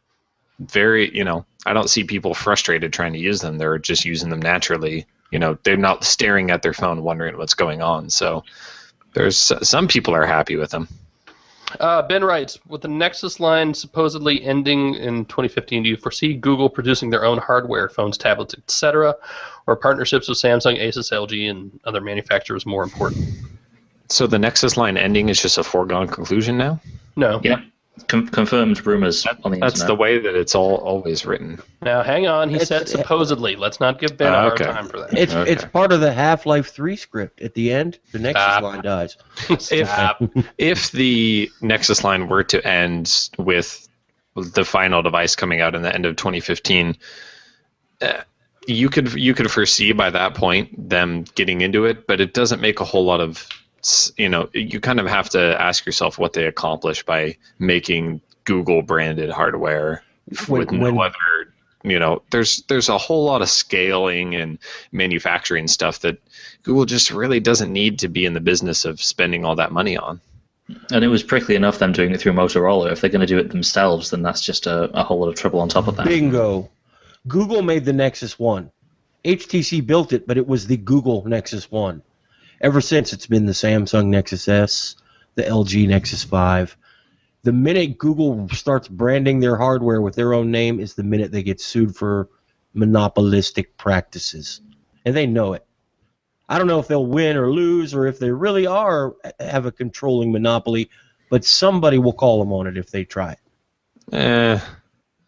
very you know I don't see people frustrated trying to use them. They're just using them naturally. You know, they're not staring at their phone wondering what's going on. So there's some people are happy with them. Uh, Ben writes, with the Nexus line supposedly ending in twenty fifteen, do you foresee Google producing their own hardware, phones, tablets, et cetera, or partnerships with Samsung, Asus, L G, and other manufacturers more important? So the Nexus line ending is just a foregone conclusion now. No. yeah, Con- confirmed rumors on the That's the internet. way that it's all always written. Now, hang on. He It's- said supposedly. Let's not give Ben a Ah, hard okay. time for that. It's Okay. it's part of the Half-Life three script. At the end, the Nexus Stop. line dies. Stop. If the Nexus line were to end with the final device coming out in the end of twenty fifteen, uh, you could you could foresee by that point them getting into it, but it doesn't make a whole lot of s- you know you kind of have to ask yourself what they accomplished by making Google branded hardware When- with no when- other you know there's there's a whole lot of scaling and manufacturing stuff that Google just really doesn't need to be in the business of spending all that money on. And it was prickly enough them doing it through Motorola. If they're going to do it themselves, then that's just a, a whole lot of trouble on top of that. Bingo. Google made the Nexus one. H T C built it, but it was the Google Nexus one. Ever since, it's been the Samsung Nexus S, the L G Nexus five. The minute Google starts branding their hardware with their own name is the minute they get sued for monopolistic practices. And they know it. I don't know if they'll win or lose or if they really are have a controlling monopoly, but somebody will call them on it if they try it. Eh,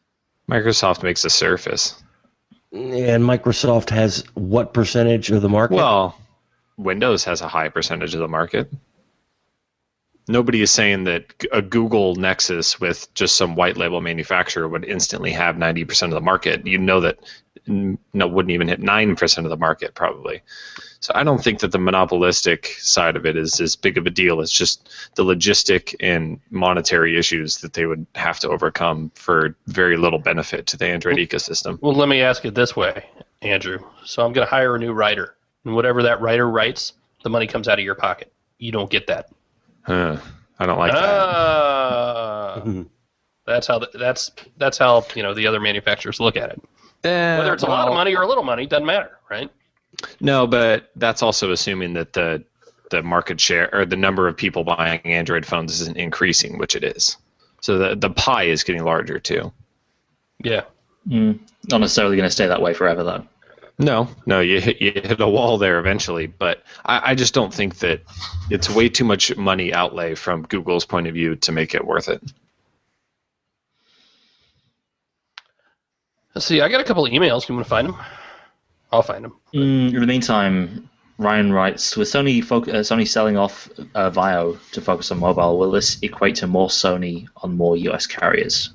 Microsoft makes a Surface. And Microsoft has what percentage of the market? Well, Windows has a high percentage of the market. Nobody is saying that a Google Nexus with just some white label manufacturer would instantly have ninety percent of the market. You know that no, wouldn't even hit nine percent of the market probably. So I don't think that the monopolistic side of it is as big of a deal. It's just the logistic and monetary issues that they would have to overcome for very little benefit to the Android ecosystem. Well, let me ask it this way, Andrew. So I'm going to hire a new writer, and whatever that writer writes, the money comes out of your pocket. You don't get that. Huh. I don't like that. Uh, that's how the, that's that's how you know the other manufacturers look at it. Uh, Whether it's a well, lot of money or a little money, doesn't matter, right? No, but that's also assuming that the the market share or the number of people buying Android phones isn't increasing, which it is. So the the pie is getting larger too. Yeah. Mm, not necessarily going to stay that way forever, though. No, no, you hit you hit a wall there eventually, but I, I just don't think that it's way too much money outlay from Google's point of view to make it worth it. Let's see. I got a couple of emails. You want to find them? I'll find them. Mm, in the meantime, Ryan writes, with Sony fo- uh, Sony selling off uh, Vio to focus on mobile, will this equate to more Sony on more U S carriers?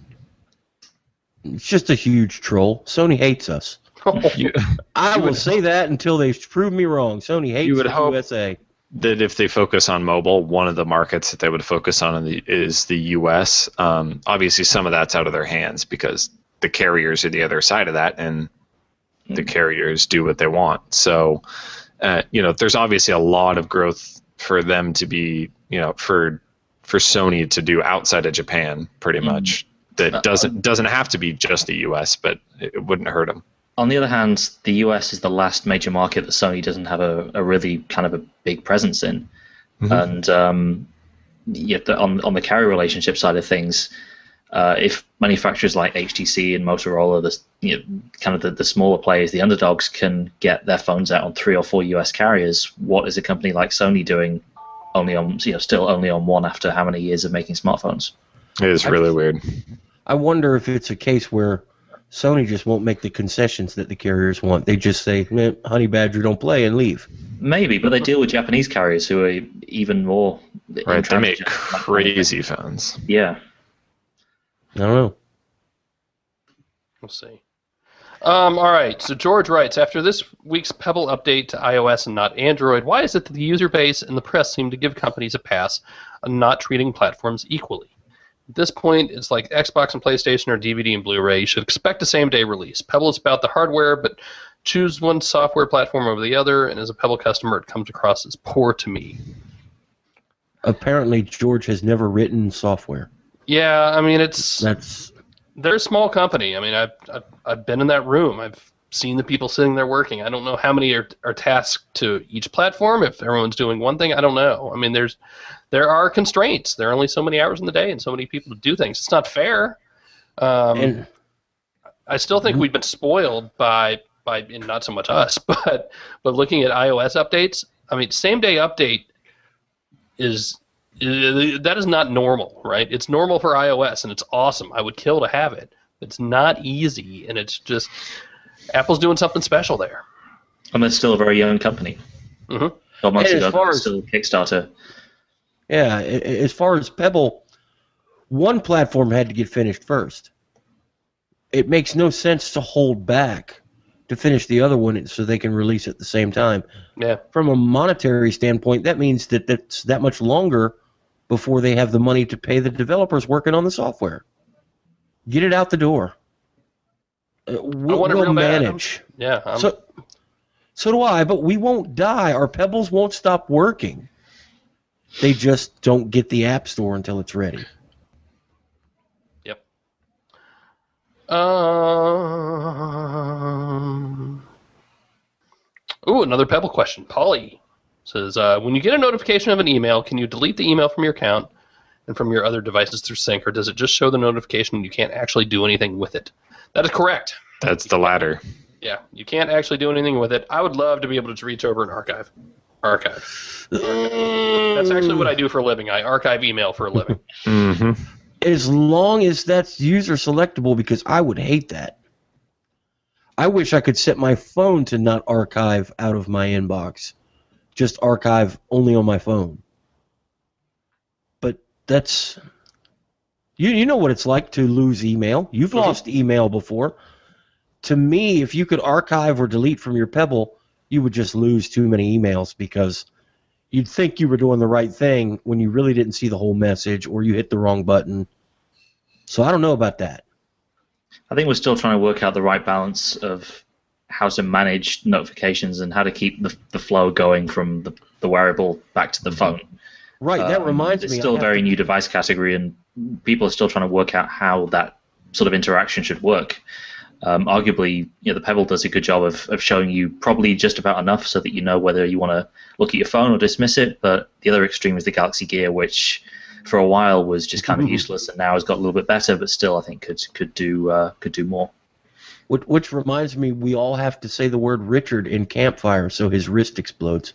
It's just a huge troll. Sony hates us. You, I you will would, say that until they prove me wrong. Sony hates You would the hope- U S A. that if they focus on mobile, one of the markets that they would focus on in the, is the U S. Um, obviously, some of that's out of their hands because the carriers are the other side of that, and the carriers do what they want. So, uh, you know, there's obviously a lot of growth for them to be, you know, for for Sony to do outside of Japan, pretty much. That doesn't doesn't have to be just the U S, but it wouldn't hurt them. On the other hand, the U S is the last major market that Sony doesn't have a, a really kind of a big presence in. Mm-hmm. And um, yet the, on, on the carrier relationship side of things, uh, if manufacturers like H T C and Motorola, the, you know, kind of the, the smaller players, the underdogs, can get their phones out on three or four U S carriers, what is a company like Sony doing only on, you know, still only on one after how many years of making smartphones? It is really weird. I wonder if it's a case where Sony just won't make the concessions that the carriers want. They just say, eh, Honey Badger, don't play, and leave. Maybe, but they deal with Japanese carriers who are even more... Right, they make crazy phones. Yeah. I don't know. We'll see. Um, all right, so George writes, after this week's Pebble update to iOS and not Android, why is it that the user base and the press seem to give companies a pass on not treating platforms equally? At this point, it's like Xbox and PlayStation or D V D and Blu-ray. You should expect a same-day release. Pebble is about the hardware, but choose one software platform over the other, and as a Pebble customer, it comes across as poor to me. Apparently, George has never written software. Yeah, I mean, it's... That's... They're a small company. I mean, I've, I've, I've been in that room. I've seen the people sitting there working. I don't know how many are, are tasked to each platform. If everyone's doing one thing, I don't know. I mean, there's... There are constraints. There are only so many hours in the day and so many people to do things. It's not fair. Um, and, I still think we've been spoiled by, by and not so much us, but but looking at iOS updates, I mean, same-day update is, is that is not normal, right? It's normal for iOS, and it's awesome. I would kill to have it. It's not easy, and it's just Apple's doing something special there. And they're still a very young company. Mm-hmm. twelve months And ago, as far they were as- still a Kickstarter. yeah, a- a- as far as Pebble, one platform had to get finished first. It makes no sense to hold back to finish the other one so they can release it at the same time. Yeah. From a monetary standpoint, that means that that's that much longer before they have the money to pay the developers working on the software. Get it out the door. Uh, we'll want it we'll real bad. manage. Yeah. I'm, So, so do I, but we won't die. Our Pebbles won't stop working. They just don't get the App Store until it's ready. Yep. Um. Ooh, another Pebble question. Polly says, uh, when you get a notification of an email, can you delete the email from your account and from your other devices through Sync, or does it just show the notification and you can't actually do anything with it? That is correct. That's the latter. Yeah, you can't actually do anything with it. I would love to be able to reach over and archive. Archive. That's actually what I do for a living. I archive email for a living. Mm-hmm. As long as that's user selectable, because I would hate that. I wish I could set my phone to not archive out of my inbox. Just archive only on my phone. But that's... You, you know what it's like to lose email. You've Mm-hmm. lost email before. To me, if you could archive or delete from your Pebble, you would just lose too many emails because you'd think you were doing the right thing when you really didn't see the whole message or you hit the wrong button. So I don't know about that. I think we're still trying to work out the right balance of how to manage notifications and how to keep the, the flow going from the, the wearable back to the phone. Right, that Um, reminds it's me. It's still I a have very to- new device category, and people are still trying to work out how that sort of interaction should work. Um, arguably, you know, the Pebble does a good job of, of showing you probably just about enough so that you know whether you want to look at your phone or dismiss it. But the other extreme is the Galaxy Gear, which for a while was just kind of useless, and now has got a little bit better, but still I think could could do uh, could do more. Which, which reminds me, we all have to say the word Richard in Campfire so his wrist explodes.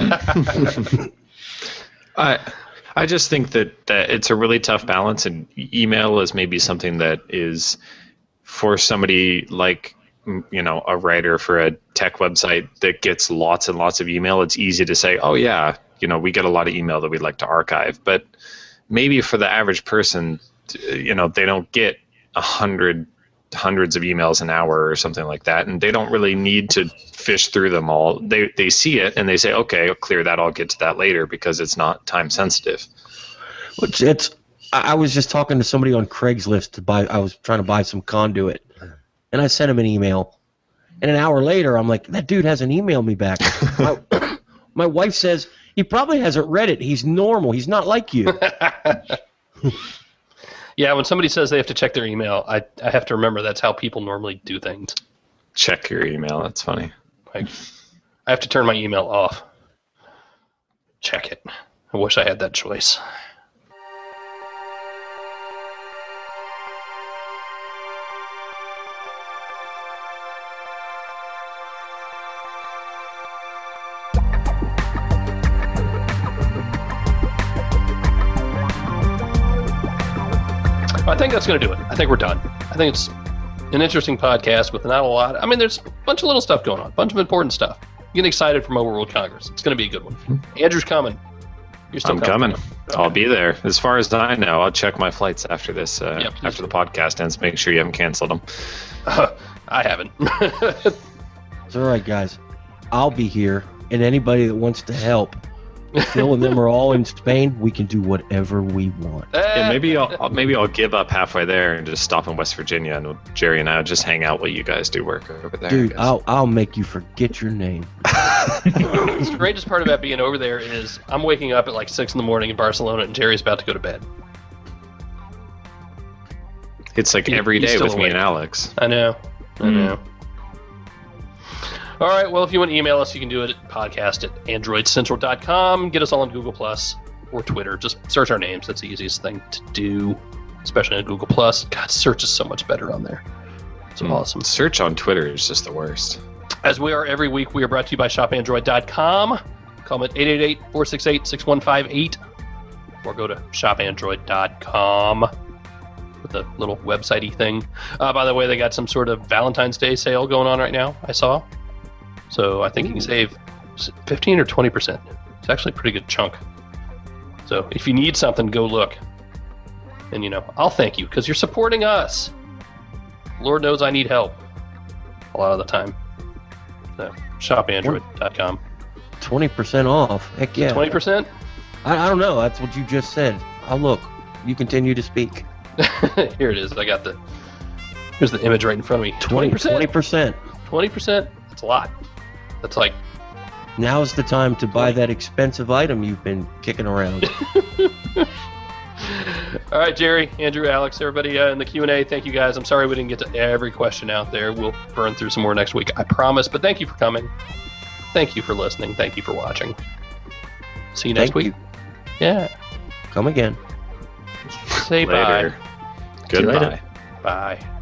I I just think that, that it's a really tough balance, and email is maybe something that is for somebody like, you know, a writer for a tech website that gets lots and lots of email. It's easy to say, oh yeah, you know, we get a lot of email that we'd like to archive. But maybe for the average person, you know, they don't get a hundred hundreds of emails an hour or something like that, and they don't really need to fish through them all. They they see it and they say, okay, I'll clear that, I'll get to that later because it's not time sensitive. Which it's. I I was just talking to somebody on Craigslist to buy. I was trying to buy some conduit, and I sent him an email. And an hour later, I'm like, that dude hasn't emailed me back. my, my wife says he probably hasn't read it. He's normal. He's not like you. Yeah, when somebody says they have to check their email, I, I have to remember that's how people normally do things. Check your email. That's funny. Like, I have to turn my email off. Check it. I wish I had that choice. I think that's going to do it. I think we're done. I think it's an interesting podcast with not a lot. I mean, there's a bunch of little stuff going on, a bunch of important stuff. I'm getting excited for Mobile World Congress. It's going to be a good one. Andrew's coming. You're still I'm coming. I'll be there. As far as I know, I'll check my flights after this, uh, Yeah, please after do. the podcast ends. Make sure you haven't canceled them. Uh, I haven't. It's all right, guys. I'll be here, and anybody that wants to help, Phil and them are all in Spain. We can do whatever we want. Yeah, maybe I'll I'll- maybe I'll give up halfway there and just stop in West Virginia, and Jerry and I will just hang out while you guys do work over there. I Dude, guess. I'll I'll make you forget your name. The strangest part about being over there is I'm waking up at like six in the morning in Barcelona, and Jerry's about to go to bed. It's like He- every he's day still with me awake. and Alex. I know. I Mm. know. All right. Well, if you want to email us, you can do it at podcast at android central dot com. Get us all on Google Plus or Twitter. Just search our names. That's the easiest thing to do, especially on Google Plus. God, search is so much better on there. It's Mm. awesome. Search on Twitter is just the worst. As we are every week, we are brought to you by shop android dot com. Call them at eight eight eight, four six eight, six one five eight or go to shop android dot com with the little website-y thing. Uh, by the way, they got some sort of Valentine's Day sale going on right now, I saw. So I think you can save fifteen or twenty percent. It's actually a pretty good chunk. So if you need something, go look. And, you know, I'll thank you because you're supporting us. Lord knows I need help a lot of the time. So, shop android dot com. Twenty percent off. Heck yeah. twenty percent? I, I don't know. That's what you just said. I'll look. You continue to speak. Here it is. I got the. Here's the image right in front of me. Twenty twenty percent. Twenty percent. twenty percent? That's a lot. That's like. Now's the time to buy that expensive item you've been kicking around. All right, Jerry, Andrew, Alex, everybody uh, in the Q and A, thank you guys. I'm sorry we didn't get to every question out there. We'll burn through some more next week, I promise. But thank you for coming. Thank you for listening. Thank you for watching. See you next Thank week. you. Yeah. Come again. Say Later. bye. See you later. Goodbye. Bye.